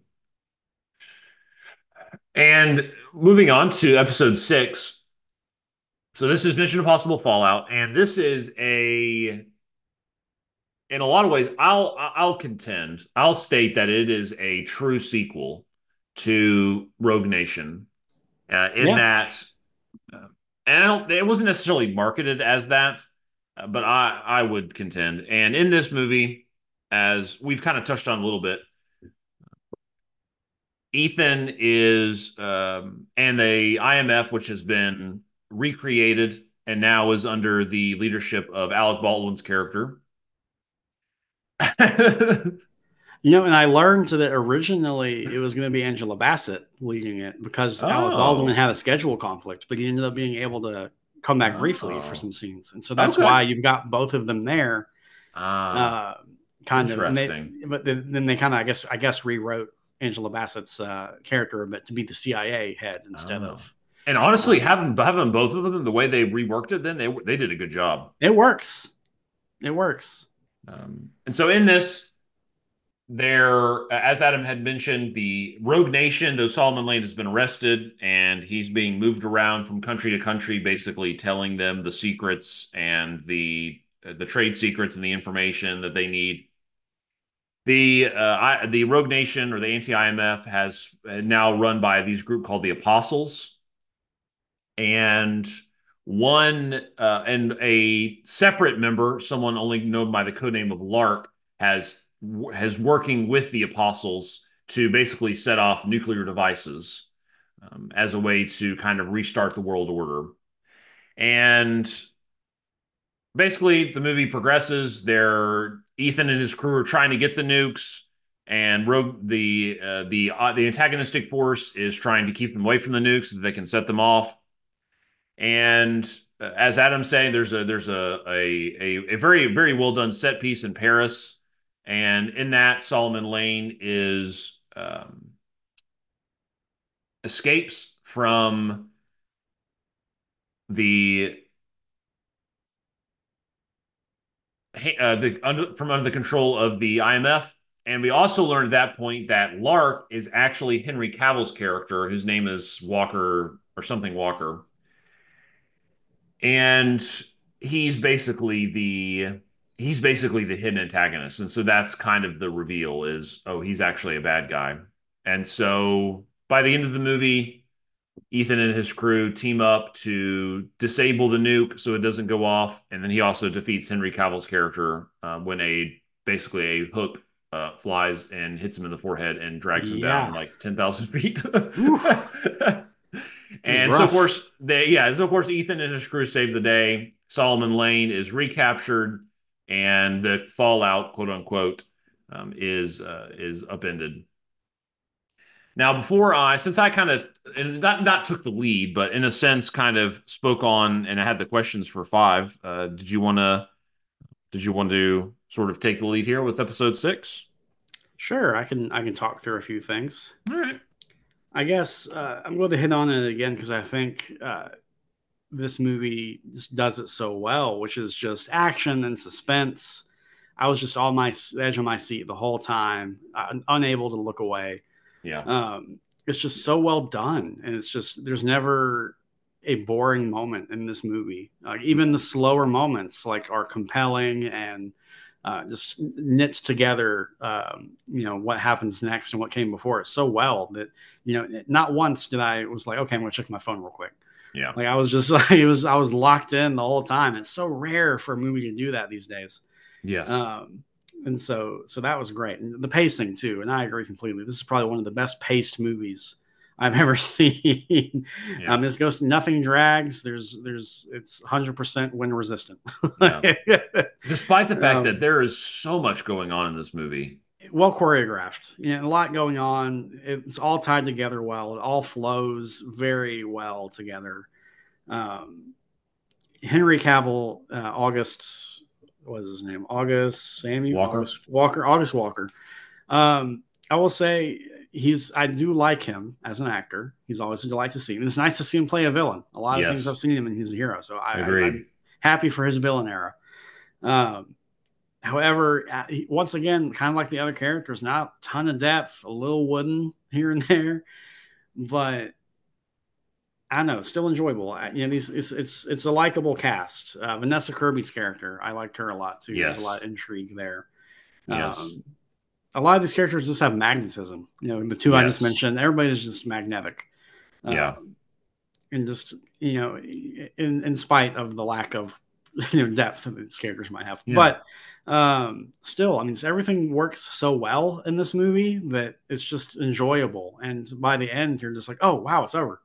And moving on to episode six. So this is Mission Impossible Fallout, and this is a in a lot of ways, I'll I'll contend, I'll state that it is a true sequel to Rogue Nation, uh, in
Yeah.
that, uh, and I don't, it wasn't necessarily marketed as that, uh, but I I would contend, and in this movie, as we've kind of touched on a little bit, Ethan is, um, and the I M F, which has been recreated and now is under the leadership of Alec Baldwin's character.
You know, and I learned that originally it was going to be Angela Bassett leading it because Alec Baldwin
Oh,
had a schedule conflict, but he ended up being able to come back briefly for
oh,
some scenes. And so that's
okay.
why you've got both of them there.
Ah,
Uh, kind of, and they,
interesting.
but then, then they kind of, I guess, I guess, rewrote Angela Bassett's uh, character a bit to be the C I A head instead
Oh,
of.
and honestly,
Um,
having having both of them the way they reworked it, then they they did a good job.
it works. It works.
Um, and so in this, there, as Adam had mentioned, the Rogue Nation, though Solomon Lane has been arrested and he's being moved around from country to country, basically telling them the secrets and the uh, the trade secrets and the information that they need. The uh, I, the Rogue Nation or the anti-I M F has now run by these group called the Apostles, and one uh, and a separate member, someone only known by the code name of Lark, has has working with the Apostles to basically set off nuclear devices, um, as a way to kind of restart the world order. And basically, the movie progresses. They're Ethan and his crew are trying to get the nukes, and Rogue the uh, the uh, the antagonistic force is trying to keep them away from the nukes so that they can set them off. And uh, as Adam's saying, there's a there's a, a a a very very well done set piece in Paris, and in that Solomon Lane is, um, escapes from the uh, the under, from under the control of the I M F. And we also learned at that point that Lark is actually Henry Cavill's character. His name is Walker or something Walker, and he's basically the he's basically the hidden antagonist. And so that's kind of the reveal is, oh, he's actually a bad guy. And so by the end of the movie, Ethan and his crew team up to disable the nuke so it doesn't go off, and then he also defeats Henry Cavill's character, uh, when a basically a hook uh, flies and hits him in the forehead and drags him down
Yeah.
like ten thousand feet.
Oof. It was
And so, of
rough.
course, they yeah, so of course, Ethan and his crew save the day. Solomon Lane is recaptured, and the fallout, quote unquote, um, is uh, is upended. Now, before I, since I kind of and not not took the lead, but in a sense, kind of spoke on, and I had the questions for five. Uh, did you want to did you want to sort of take the lead here with episode six?
Sure, I can I can talk through a few things.
All right.
I guess uh, I'm going to hit on it again because I think uh, this movie just does it so well, which is just action and suspense. I was just on my edge of my seat the whole time, uh, unable to look away.
Yeah.
Um, it's just so well done, and it's just there's never a boring moment in this movie. Uh, even the slower moments like are compelling and uh, just knits together, um, you know, what happens next and what came before it so well that, you know, not once did I was like, okay, I'm going to check my phone real quick.
Yeah.
Like I was just like, it was, I was locked in the whole time. It's so rare for a movie to do that these days.
Yes.
Um, and so, so that was great. And the pacing too. And I agree completely. This is probably one of the best paced movies I've ever seen.
Yeah.
um, this goes, nothing drags. There's, there's, it's one hundred percent wind resistant.
Yeah. Despite the fact that
um,
there is so much going on in this movie.
well choreographed, you know, a lot going on. It's all tied together well. It all flows very well together. Um, Henry Cavill, uh, August, what is his name? August Samuel,
Walker.
August Walker, August Walker. Um, I will say he's, I do like him as an actor. He's always a delight to see. And it's nice to see him play a villain. A lot of
Yes.
things I've seen him and he's a hero. So I, I,
Agreed.
I'm happy for his villain era. Um, However, uh, once again, kind of like the other characters, not a ton of depth, a little wooden here and there, but I know, still enjoyable. I- You know, these it's it's it's a likable cast. Uh, Vanessa Kirby's character, I liked her a lot too. There's a lot
Yes.
of intrigue there.
Yes.
Um, a lot of these characters just have magnetism. You know, the two I just
Yes.
mentioned, everybody's just magnetic.
Yeah.
Um, and just you know, in in spite of the lack of you know depth that these characters might have,
Yeah.
but um, still, I mean, everything works so well in this movie that it's just enjoyable. And by the end, you're just like, oh wow, it's over.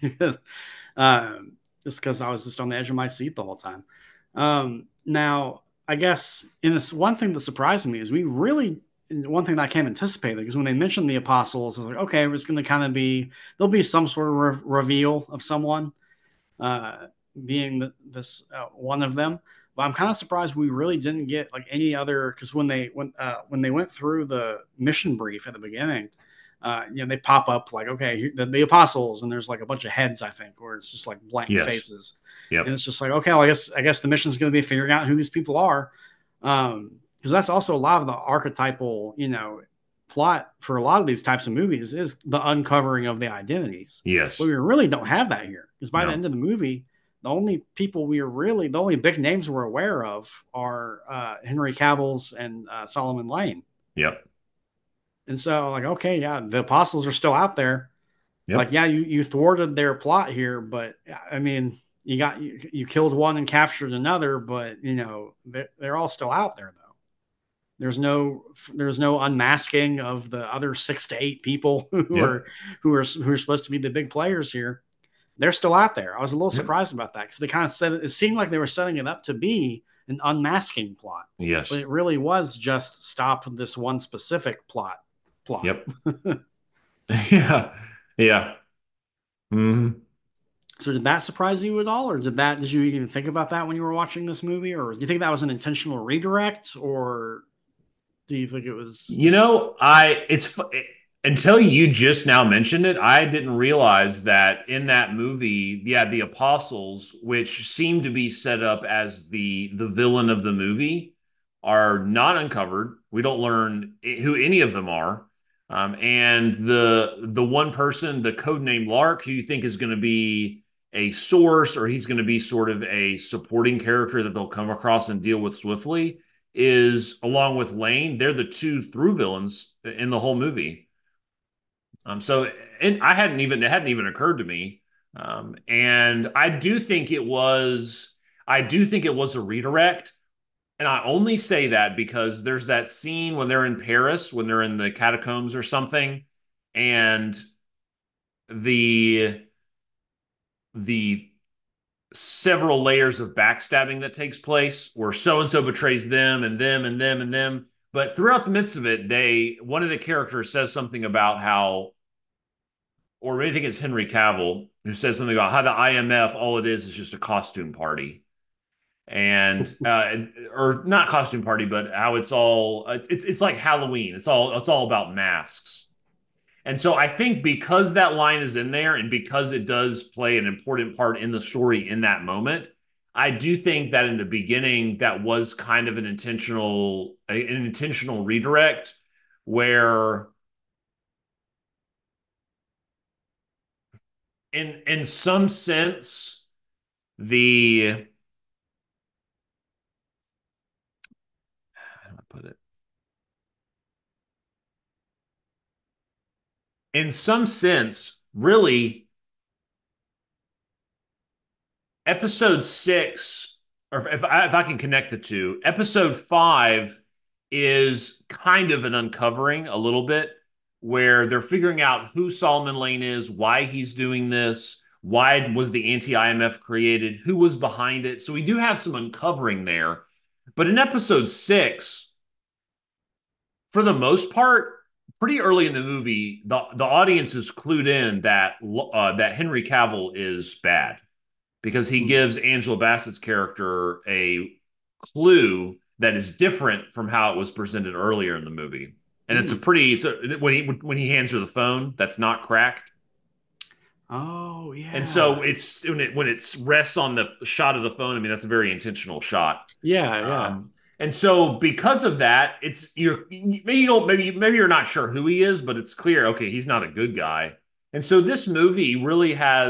um, just because I was just on the edge of my seat the whole time. Um, now, I guess in this one thing that surprised me is we really one thing that I can't anticipate because when they mentioned the apostles, I was like, okay, it's going to kind of be there'll be some sort of re- reveal of someone uh, being the, this uh, one of them. But I'm kind of surprised we really didn't get like any other because when they when uh, when they went through the mission brief at the beginning, uh, you know they pop up like okay the, the apostles and there's like a bunch of heads I think where it's just like blank
Yes.
faces and
Yep.
it's just like okay well, I guess I guess the mission's going to be figuring out who these people are um, because that's also a lot of the archetypal you know plot for a lot of these types of movies is the uncovering of the identities. But
Yes.
we really don't have that here because by the
No.
end of the movie, the only people we are really, the only big names we're aware of are uh, Henry Cavill's and uh, Solomon Lane.
Yep.
And so, like, okay, yeah, the apostles are still out there. Like,
Yep.
yeah, you, you thwarted their plot here, but I mean, you got you, you killed one and captured another, but you know they're, they're all still out there though. There's no there's no unmasking of the other six to eight people who
Yep.
are who are who are supposed to be the big players here. They're still out there. I was a little
Yep.
surprised about that because they kind of said it, it seemed like they were setting it up to be an unmasking plot, but
Yes.
it really was just stop this one specific plot plot.
Yep. Yeah. Yeah. Hmm.
So did that surprise you at all, or did that did you even think about that when you were watching this movie, or do you think that was an intentional redirect, or do you think it was
You
just
know, I it's fu- until you just now mentioned it, I didn't realize that in that movie, yeah, the apostles, which seem to be set up as the the villain of the movie, are not uncovered. We don't learn who any of them are. Um, and the the one person, the codename Lark, who you think is going to be a source or he's going to be sort of a supporting character that they'll come across and deal with swiftly is along with Lane, they're the two through villains in the whole movie. Um, so and I hadn't even it hadn't even occurred to me. Um, and I do think it was I do think it was a redirect. And I only say that because there's that scene when they're in Paris, when they're in the catacombs or something, and the the several layers of backstabbing that takes place where so and so betrays them and them and them and them. But throughout the midst of it, they one of the characters says something about how, or I think it's Henry Cavill who says something about how the I M F all it is is just a costume party, and uh, or not costume party, but how it's all it's it's like Halloween. It's all it's all about masks. And so I think because that line is in there and because it does play an important part in the story in that moment, I do think that in the beginning that was kind of an intentional an intentional redirect where in in some sense the how do I put it? In some sense, really episode six, or if I, if I can connect the two, episode five is kind of an uncovering a little bit where they're figuring out who Solomon Lane is, why he's doing this, why was the anti I M F created, who was behind it. So we do have some uncovering there. But in episode six, for the most part, pretty early in the movie, the, the audience is clued in that uh, that Henry Cavill is bad because he gives Angela Bassett's character a clue that is different from how it was presented earlier in the movie. And it's a
hmm.
pretty it's a, when he when he hands her the phone that's not cracked.
Oh
And
yeah,
so it's when it when it rests on the shot of the phone, I mean that's a very intentional shot.
yeah, yeah.
Um, and so because of that, it's you're maybe you don't maybe maybe you're not sure who he is, but it's clear okay, he's not a good guy. And so this movie really has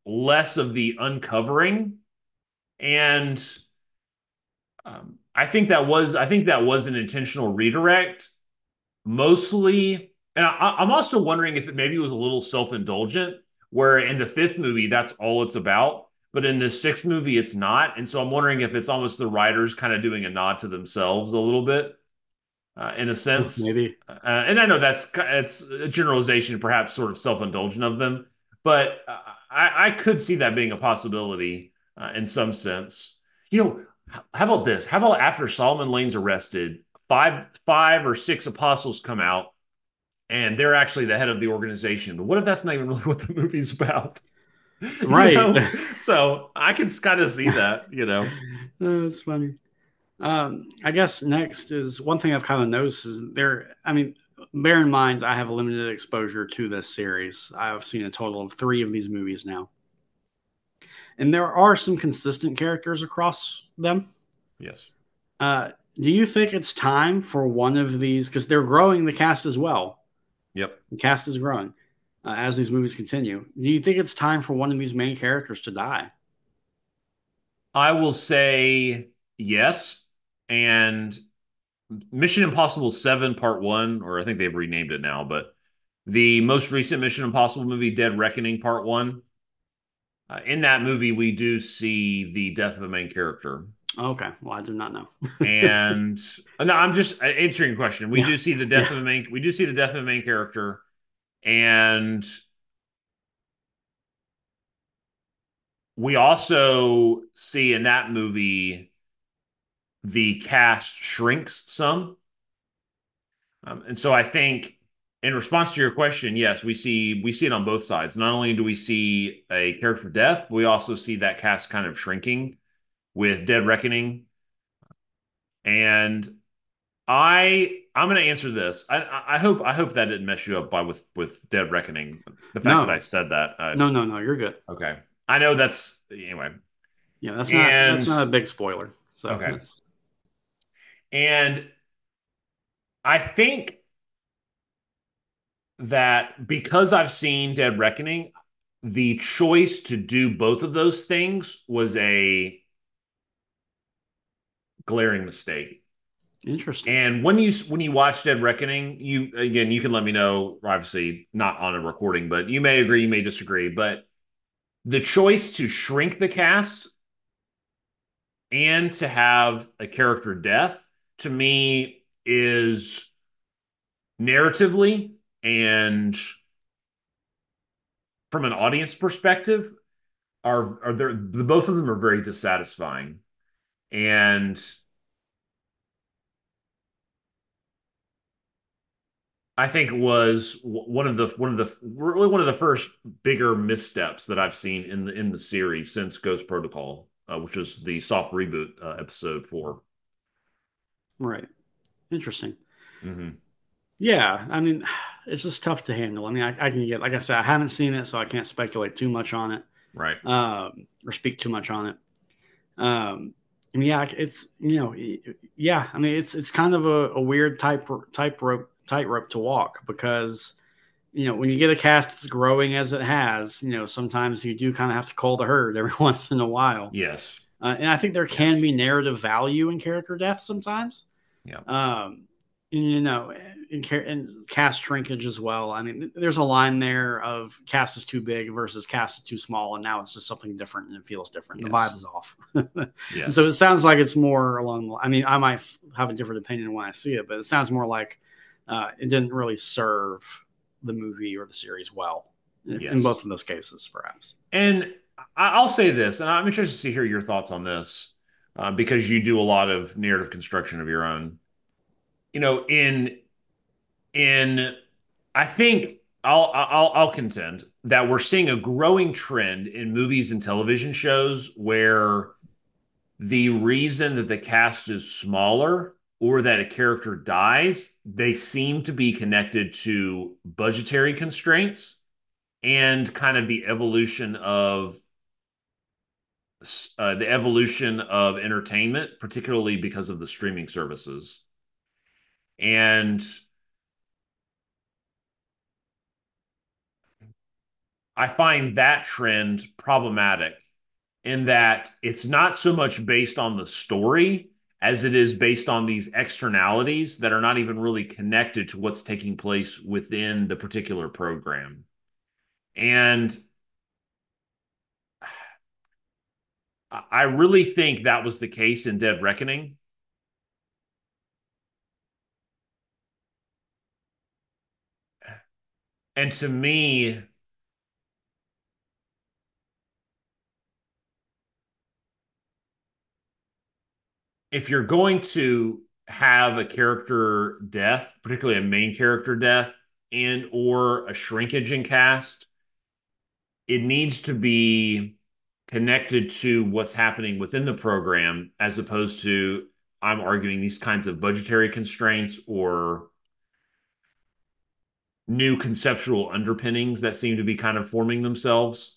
less of the uncovering. And um, I think that was I think that was an intentional redirect, mostly. And I, I'm also wondering if it maybe was a little self-indulgent, where in the fifth movie that's all it's about, but in the sixth movie it's not. And so I'm wondering if it's almost the writers kind of doing a nod to themselves a little bit, uh, in a sense.
Maybe.
Uh, and I know that's it's a generalization, perhaps sort of self-indulgent of them, but uh, I, I could see that being a possibility, uh, in some sense. You know, how about this? How about after Solomon Lane's arrested, five five or six apostles come out, and they're actually the head of the organization. But what if that's not even really what the movie's about? You
Right.
know? So I can kind of see that, you know.
Oh, that's funny. Um, I guess next is one thing I've kind of noticed is there. I mean, bear in mind, I have limited exposure to this series. I've seen a total of three of these movies now, and there are some consistent characters across them.
Yes.
Uh, do you think it's time for one of these? Because they're growing the cast as well.
Yep.
The cast is growing uh, as these movies continue. Do you think it's time for one of these main characters to die?
I will say yes. And Mission Impossible seven Part one, or I think they've renamed it now, but the most recent Mission Impossible movie, Dead Reckoning Part one, uh, in that movie, we do see the death of a main character.
Okay, well, I do not know.
And uh, no, I'm just uh, answering your question. We
Yeah,
do see the
yeah,
death of a main, we do see the death of a main character, and we also see in that movie the cast shrinks some. Um, and so I think in response to your question, yes, we see we see it on both sides. Not only do we see a character death, but we also see that cast kind of shrinking with Dead Reckoning. And I I'm going to answer this. I I hope I hope that didn't mess you up by with with Dead Reckoning. The fact that I
no,
said that. Uh,
no, no, no. You're good.
okay, I know that's anyway.
Yeah, that's not
And
that's not a big spoiler. So
okay,
that's
and I think that because I've seen Dead Reckoning, the choice to do both of those things was a glaring mistake.
interesting.
And when you when you watch Dead Reckoning, you again you can let me know. Obviously, not on a recording, but you may agree, you may disagree. But the choice to shrink the cast and to have a character death to me is narratively and from an audience perspective are are there the both of them are very dissatisfying. And I think it was one of the one of the really one of the first bigger missteps that I've seen in the in the series since Ghost Protocol, uh, which was the soft reboot, uh, episode four.
Right. Interesting.
Mm-hmm.
Yeah, I mean, it's just tough to handle. I mean, I, I can get, like I said, I haven't seen it, so I can't speculate too much on it,
Right.
um, or speak too much on it. Um, and yeah, it's you know, yeah. I mean, it's it's kind of a, a weird type type rope tightrope to walk because you know when you get a cast that's growing as it has, you know, sometimes you do kind of have to cull the herd every once in a while.
Yes.
Uh, and I think there can
Yes.
be narrative value in character death sometimes.
Yeah.
Um, and, you know, in, in cast shrinkage as well. I mean, there's a line there of cast is too big versus cast is too small, and now it's just something different and it feels different. The vibe
Yes.
is off, and so it
Yes.
sounds like it's more along. I mean, I might have a different opinion when I see it, but it sounds more like uh, it didn't really serve the movie or the series well in
Yes.
both of those cases, perhaps.
And I- will say this, and I'm interested to hear your thoughts on this, uh, because you do a lot of narrative construction of your own. You know, in in I think I'll I'll I'll contend that we're seeing a growing trend in movies and television shows where the reason that the cast is smaller or that a character dies, they seem to be connected to budgetary constraints and kind of the evolution of uh, the evolution of entertainment, particularly because of the streaming services. And I find that trend problematic in that it's not so much based on the story as it is based on these externalities that are not even really connected to what's taking place within the particular program. And I really think that was the case in Dead Reckoning. And to me, if you're going to have a character death, particularly a main character death, and or a shrinkage in cast, it needs to be connected to what's happening within the program, as opposed to, I'm arguing, these kinds of budgetary constraints or new conceptual underpinnings that seem to be kind of forming themselves.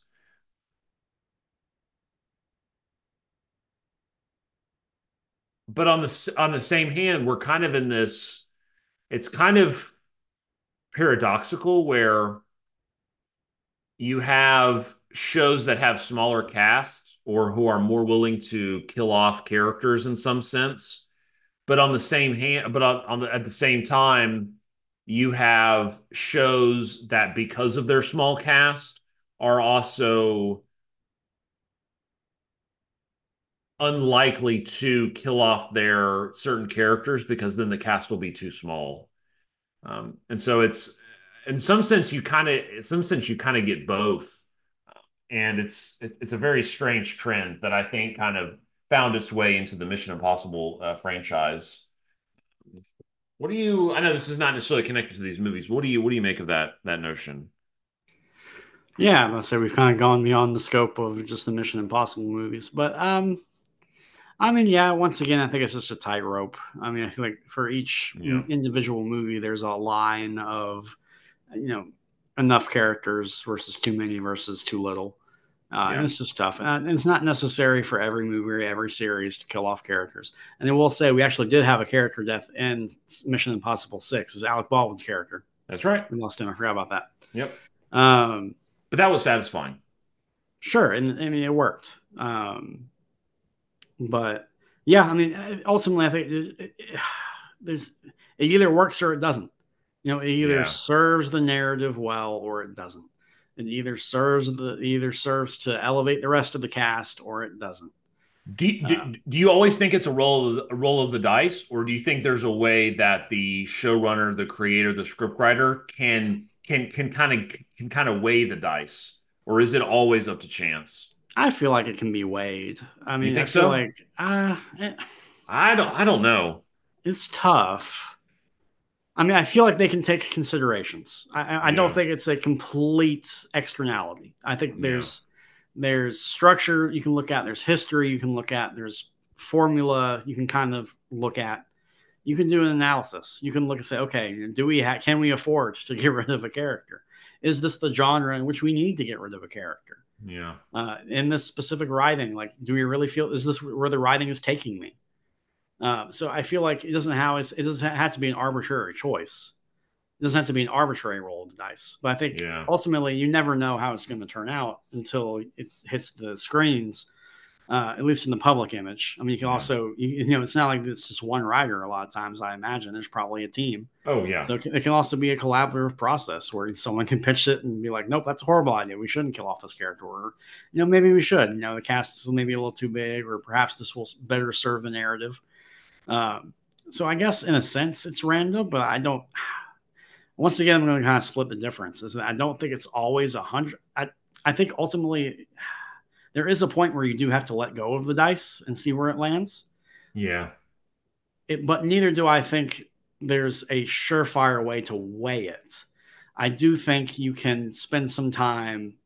But on the on the same hand, we're kind of in this, it's kind of paradoxical where you have shows that have smaller casts or who are more willing to kill off characters in some sense, but on the same hand, but on, on the, at the same time, you have shows that because of their small cast are also unlikely to kill off their certain characters because then the cast will be too small. Um, and so it's, in some sense you kind of in some sense you kind of get both, and it's it, it's a very strange trend that I think kind of found its way into the Mission Impossible uh, franchise. What do you? I know this is not necessarily connected to these movies. What do you what do you make of that that notion?
Yeah, let's say we've kind of gone beyond the scope of just the Mission Impossible movies, but um, I mean, yeah, once again, I think it's just a tightrope. I mean, I feel like for each
Yeah,
individual movie, there's a line of, you know, enough characters versus too many versus too little. Uh, and
yeah,
it's just tough. And it's not necessary for every movie or every series to kill off characters. And then we'll say we actually did have a character death in Mission Impossible six. It was Alec Baldwin's character.
that's right.
We lost him. I forgot about that.
Yep,
Um,
but that was satisfying.
sure. And I mean, it worked. Um, But yeah, I mean, ultimately, I think it, it, there's it either works or it doesn't. You know, it either
Yeah.
serves the narrative well or it doesn't. It either serves the it either serves to elevate the rest of the cast or it doesn't.
Do, you-
Uh,
do, do you always think it's a roll of, a roll of the dice, or do you think there's a way that the showrunner, the creator, the scriptwriter can can can kind of can kind of weigh the dice, or is it always up to chance?
I feel like it can be weighed. I
You
mean, I
think
feel
so?
like uh, it,
I don't I don't know.
it's tough. I mean, I feel like they can take considerations. I, I don't
Yeah,
think it's a complete externality. I think
yeah,
there's there's structure you can look at, there's history you can look at, there's formula you can kind of look at. You can do an analysis. You can look and say, okay, do we ha- can we afford to get rid of a character? Is this the genre in which we need to get rid of a character?
yeah,
Uh, in this specific writing, like, do we really feel is this where the writing is taking me? Uh, so I feel like it doesn't have it doesn't have to be an arbitrary choice. It doesn't have to be an arbitrary roll of the dice. But I think
yeah,
ultimately you never know how it's going to turn out until it hits the screens, uh, at least in the public image. I mean, you can
yeah.
also, you, you know, it's not like it's just one writer a lot of times. I imagine there's probably a team.
Oh yeah,
So it can, it can also be a collaborative process where someone can pitch it and be like, nope, that's a horrible idea. We shouldn't kill off this character. Or, you know, maybe we should. You know, the cast is maybe a little too big, or perhaps this will better serve the narrative. Um, so I guess in a sense it's random, but I don't. Once again, I'm going to kind of split the difference. Is that I don't think it's always a hundred. I I think ultimately there is a point where you do have to let go of the dice and see where it lands.
yeah.
It, but neither do I think there's a surefire way to weigh it. I do think you can spend some time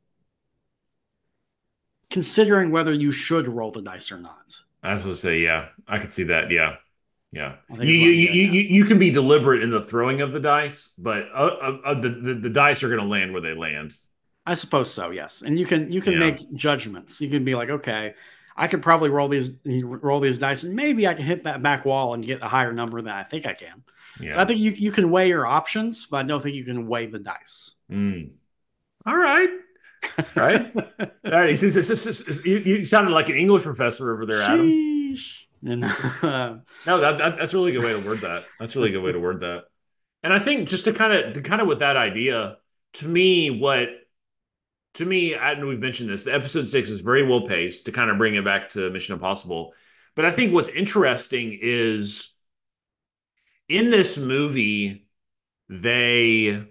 considering whether you should roll the dice or not.
I was supposed to say yeah. I could see that. Yeah, yeah.
I think
You
is what
you
I'm
you
getting at.
you, you can be deliberate in the throwing of the dice, but uh, uh, uh, the, the the dice are going to land where they land.
I suppose so, yes. And you can you can
Yeah,
make judgments. You can be like, okay, I could probably roll these roll these dice, and maybe I can hit that back wall and get a higher number than I think I can. So I
yeah.
think you you can weigh your options, but I don't think you can weigh the dice.
Mm. All right. right? All right. He's, he's, he's, he's- you, you sounded like an English professor over there, Adam.
Sheesh. And uh,
No, that, that that's a really good way to word that. That's a really good way to word that. And I think just to kind of to kind of with that idea, to me, what to me, I know we've mentioned this, the episode six is very well paced to kind of bring it back to Mission Impossible. But I think what's interesting is in this movie, they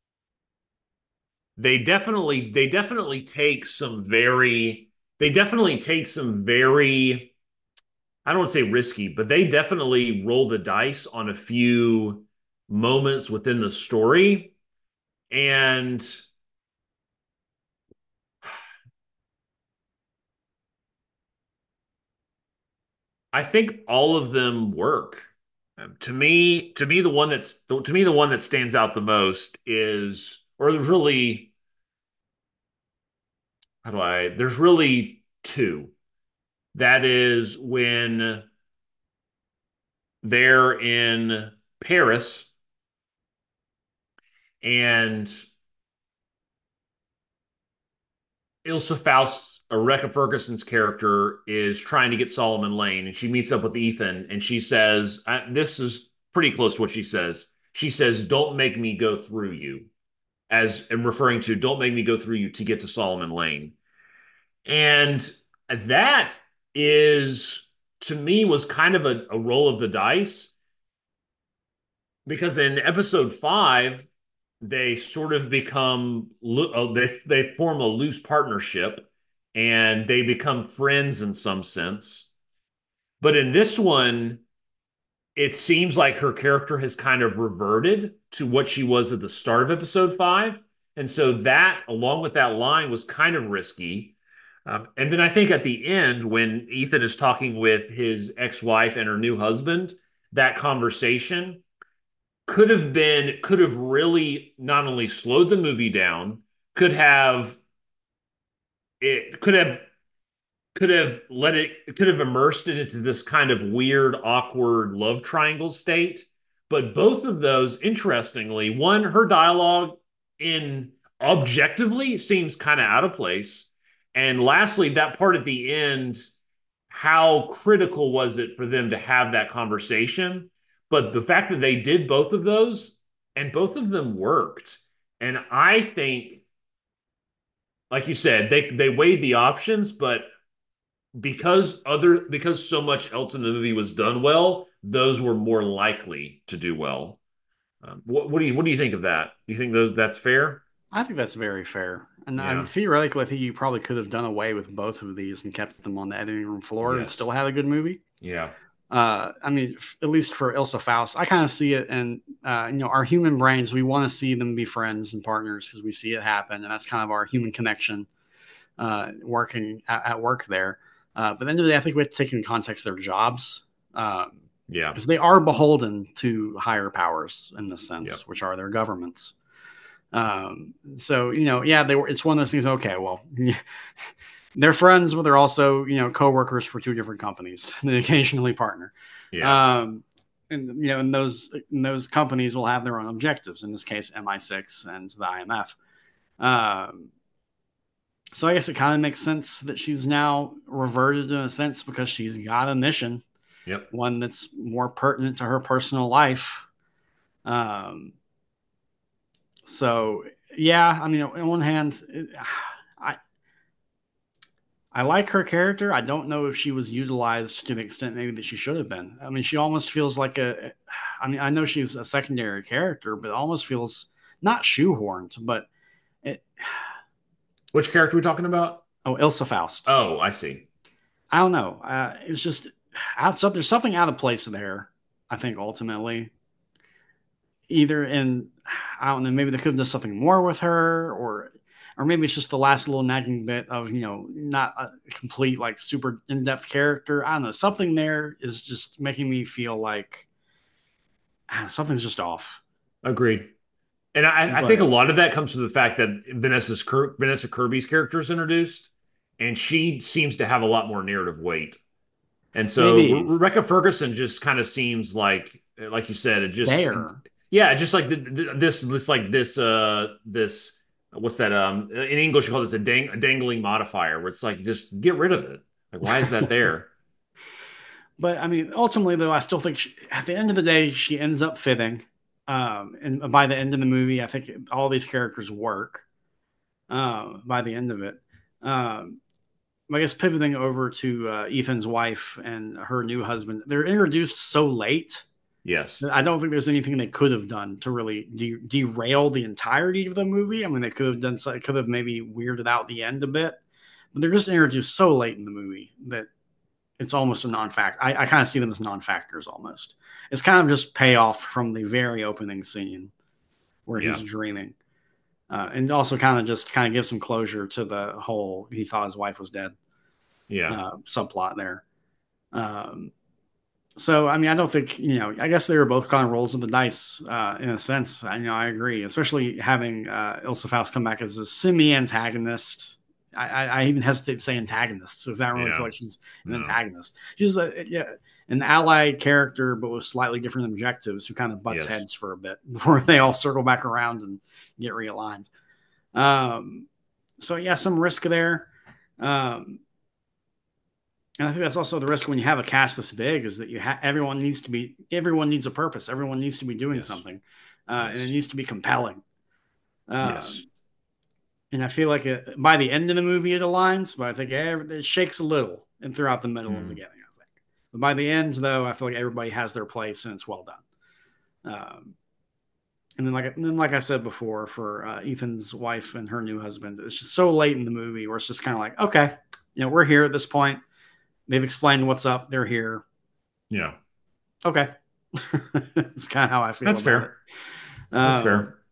they definitely they definitely take some very they definitely take some very I don't want to say risky, but they definitely roll the dice on a few moments within the story. And I think all of them work. Um, to me, to me, the one that's to me the one that stands out the most is, or there's really, how do I? There's really two. That is when they're in Paris and Ilsa Faust, Rebecca Ferguson's character, is trying to get Solomon Lane, and she meets up with Ethan, and she says, uh, "This is pretty close to what she says." She says, "Don't make me go through you," as and referring to, "Don't make me go through you to get to Solomon Lane." And that is, to me, was kind of a, a roll of the dice because in episode five, they sort of become uh, they they form a loose partnership and they become friends in some sense. But in this one, it seems like her character has kind of reverted to what she was at the start of episode five. And so that, along with that line, was kind of risky. Um, and then I think at the end, when Ethan is talking with his ex-wife and her new husband, that conversation could have been, could have really not only slowed the movie down, could have, it could have could have let it could have immersed it into this kind of weird, awkward love triangle state. But both of those, interestingly, one, her dialogue in objectively seems kind of out of place. And lastly, that part at the end, how critical was it for them to have that conversation? But the fact that they did both of those and both of them worked. And I think, like you said, they they weighed the options, but because other because so much else in the movie was done well, those were more likely to do well. Um, what, what do you what do you think of that? Do you think those that's fair?
I think that's very fair. And I mean,
Yeah.
theoretically, I think you probably could have done away with both of these and kept them on the editing room floor and
Yes.
still had a good movie.
Yeah.
Uh, I mean, f- at least for Ilsa Faust, I kind of see it, and uh, you know, our human brains, we want to see them be friends and partners because we see it happen, and that's kind of our human connection uh, working at, at work there. Uh, but at the end of the day, I think we have to take in context their jobs um,
Yeah.
because they are beholden to higher powers in this
Yeah.
sense, which are their governments. Um, so you know, yeah, they were. It's one of those things. Okay, well, they're friends, but they're also you know coworkers for two different companies. They occasionally partner,
Yeah.
um, and you know, and those and those companies will have their own objectives. In this case, M I six and the I M F. Um, so I guess it kind of makes sense that she's now reverted in a sense because she's got a mission,
Yep.
one that's more pertinent to her personal life. Um, so yeah, I mean, on one hand, I I like her character. I don't know if she was utilized to the extent maybe that she should have been. I mean, she almost feels like a. I mean, I know she's a secondary character, but it almost feels not shoehorned, but it,
Which character are we talking about?
oh, Ilsa Faust.
Oh, I see.
I don't know. Uh, it's just out, so there's something out of place there. I think ultimately, either in I don't know, maybe they could have done something more with her, or or maybe it's just the last little nagging bit of you know not a complete like super in depth character. I don't know. Something there is just making me feel like ah, something's just off.
Agreed. And I, I think a
But
lot of that comes from the fact that Vanessa's Vanessa Kirby's character is introduced, and she seems to have a lot more narrative weight. And so
maybe
Re- Rebecca Ferguson just kind of seems like, like you said, it just,
there.
yeah, just like th- th- this, this like this, uh, this what's that? Um, in English, you call this a, dang, a dangling modifier, where it's like just get rid of it. Like, why is that there?
But I mean, ultimately, though, I still think she, at the end of the day, she ends up fitting. Um, and by the end of the movie, I think all these characters work uh, by the end of it. Um, I guess pivoting over to uh, Ethan's wife and her new husband, they're introduced so late.
Yes.
I don't think there's anything they could have done to really de- derail the entirety of the movie. I mean, they could have done, so, could have maybe weirded out the end a bit, but they're just introduced so late in the movie that it's almost a non-factor. I, I kind of see them as non-factors almost. It's kind of just payoff from the very opening scene where
Yeah.
he's dreaming, uh, and also kind of just kind of gives some closure to the whole he thought his wife was dead
Yeah.
uh, subplot there. Um, so I mean, I don't think you know. I guess they were both kind of rolls of the dice uh, in a sense. I you know I agree, especially having uh, Ilsa Faust come back as a semi-antagonist. I, I, I even hesitate to say antagonist, so I don't really
Yeah.
feel like she's an
No.
antagonist. She's a yeah, an allied character, but with slightly different objectives, who kind of butts
Yes.
heads for a bit before they all circle back around and get realigned. Um, so yeah, some risk there. Um, and I think that's also the risk when you have a cast this big is that you have everyone needs to be everyone needs a purpose. Everyone needs to be doing
Yes.
something, uh, and it
Yes.
needs to be compelling.
Yes.
Um, and I feel like it, by the end of the movie it aligns, but I think it shakes a little and throughout the middle and
Mm.
beginning. I think, but by the end though, I feel like everybody has their place and it's well done. Um, and then like and then like I said before, for uh, Ethan's wife and her new husband, it's just so late in the movie where it's just kind of like, okay, you know, we're here at this point. They've explained what's up. They're here.
Yeah.
Okay. It's kind of how I feel
That's
about it.
fair. That's
Um,
fair.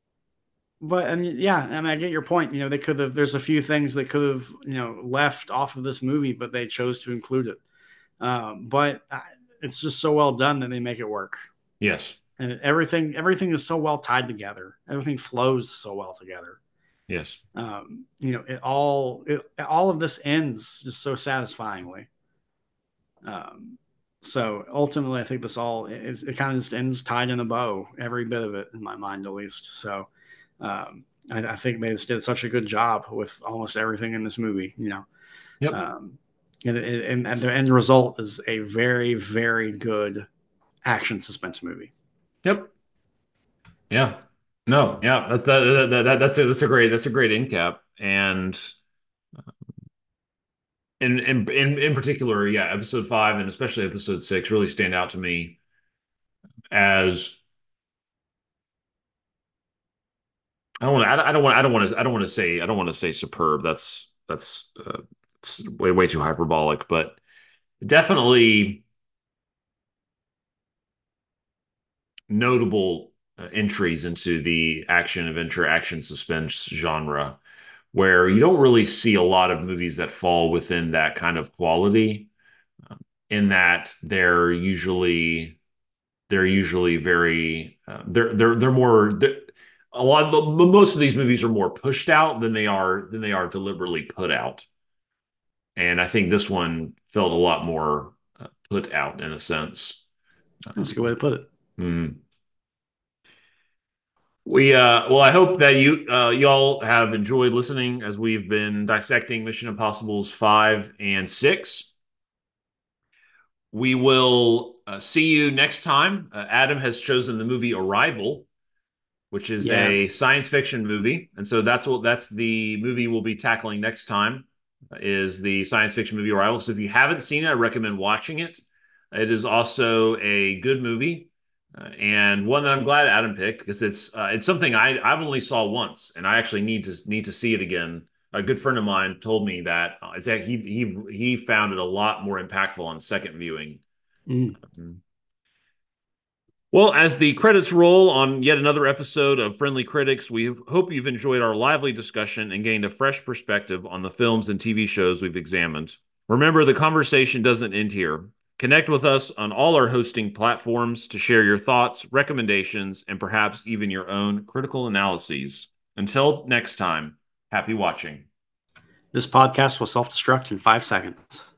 but I mean, yeah, I mean, I get your point. You know, they could have. There's a few things they could have, you know, left off of this movie, but they chose to include it. Um, but I, it's just so well done that they make it work,
Yes.
and everything everything is so well tied together. Everything flows so well together.
Yes.
Um, you know, it all it, all of this ends just so satisfyingly. Um, so ultimately, I think this all it, it kind of just ends tied in a bow, every bit of it, in my mind at least. So um, I, I think they just did such a good job with almost everything in this movie, you know.
Yep.
Um, and, and, and the end result is a very, very good action suspense movie.
Yep. Yeah. No. Yeah. That's that, that, that that's a that's a great that's a great end cap. And in in in in particular, yeah, episode five and especially episode six really stand out to me as I don't want to I don't want I don't want to I don't want to say I don't want to say superb. That's that's uh, it's way way too hyperbolic, but definitely notable uh, entries into the action adventure action suspense genre where you don't really see a lot of movies that fall within that kind of quality um, in that they're usually they're usually very uh, they're they're they're more they're, a lot of, most of these movies are more pushed out than they are than they are deliberately put out, and I think this one felt a lot more uh, put out in a sense.
That's a good way
um,
to put it.
mm. We uh well, I hope that you uh y'all have enjoyed listening as we've been dissecting Mission Impossible's five and six. We will uh, see you next time. Uh, Adam has chosen the movie Arrival, which is a
Yes.
science fiction movie, and so that's what that's the movie we'll be tackling next time uh, is the science fiction movie Arrival. So if you haven't seen it, I recommend watching it. It is also a good movie. Uh, and one that I'm glad Adam picked because it's uh, it's something I I've only saw once, and I actually need to need to see it again. A good friend of mine told me that uh, it's that he he he found it a lot more impactful on second viewing.
Mm.
Mm. Well, as the credits roll on yet another episode of Friendly Critics, we hope you've enjoyed our lively discussion and gained a fresh perspective on the films and T V shows we've examined. Remember, the conversation doesn't end here. Connect with us on all our hosting platforms to share your thoughts, recommendations, and perhaps even your own critical analyses. Until next time, happy watching.
This podcast will self destruct in five seconds.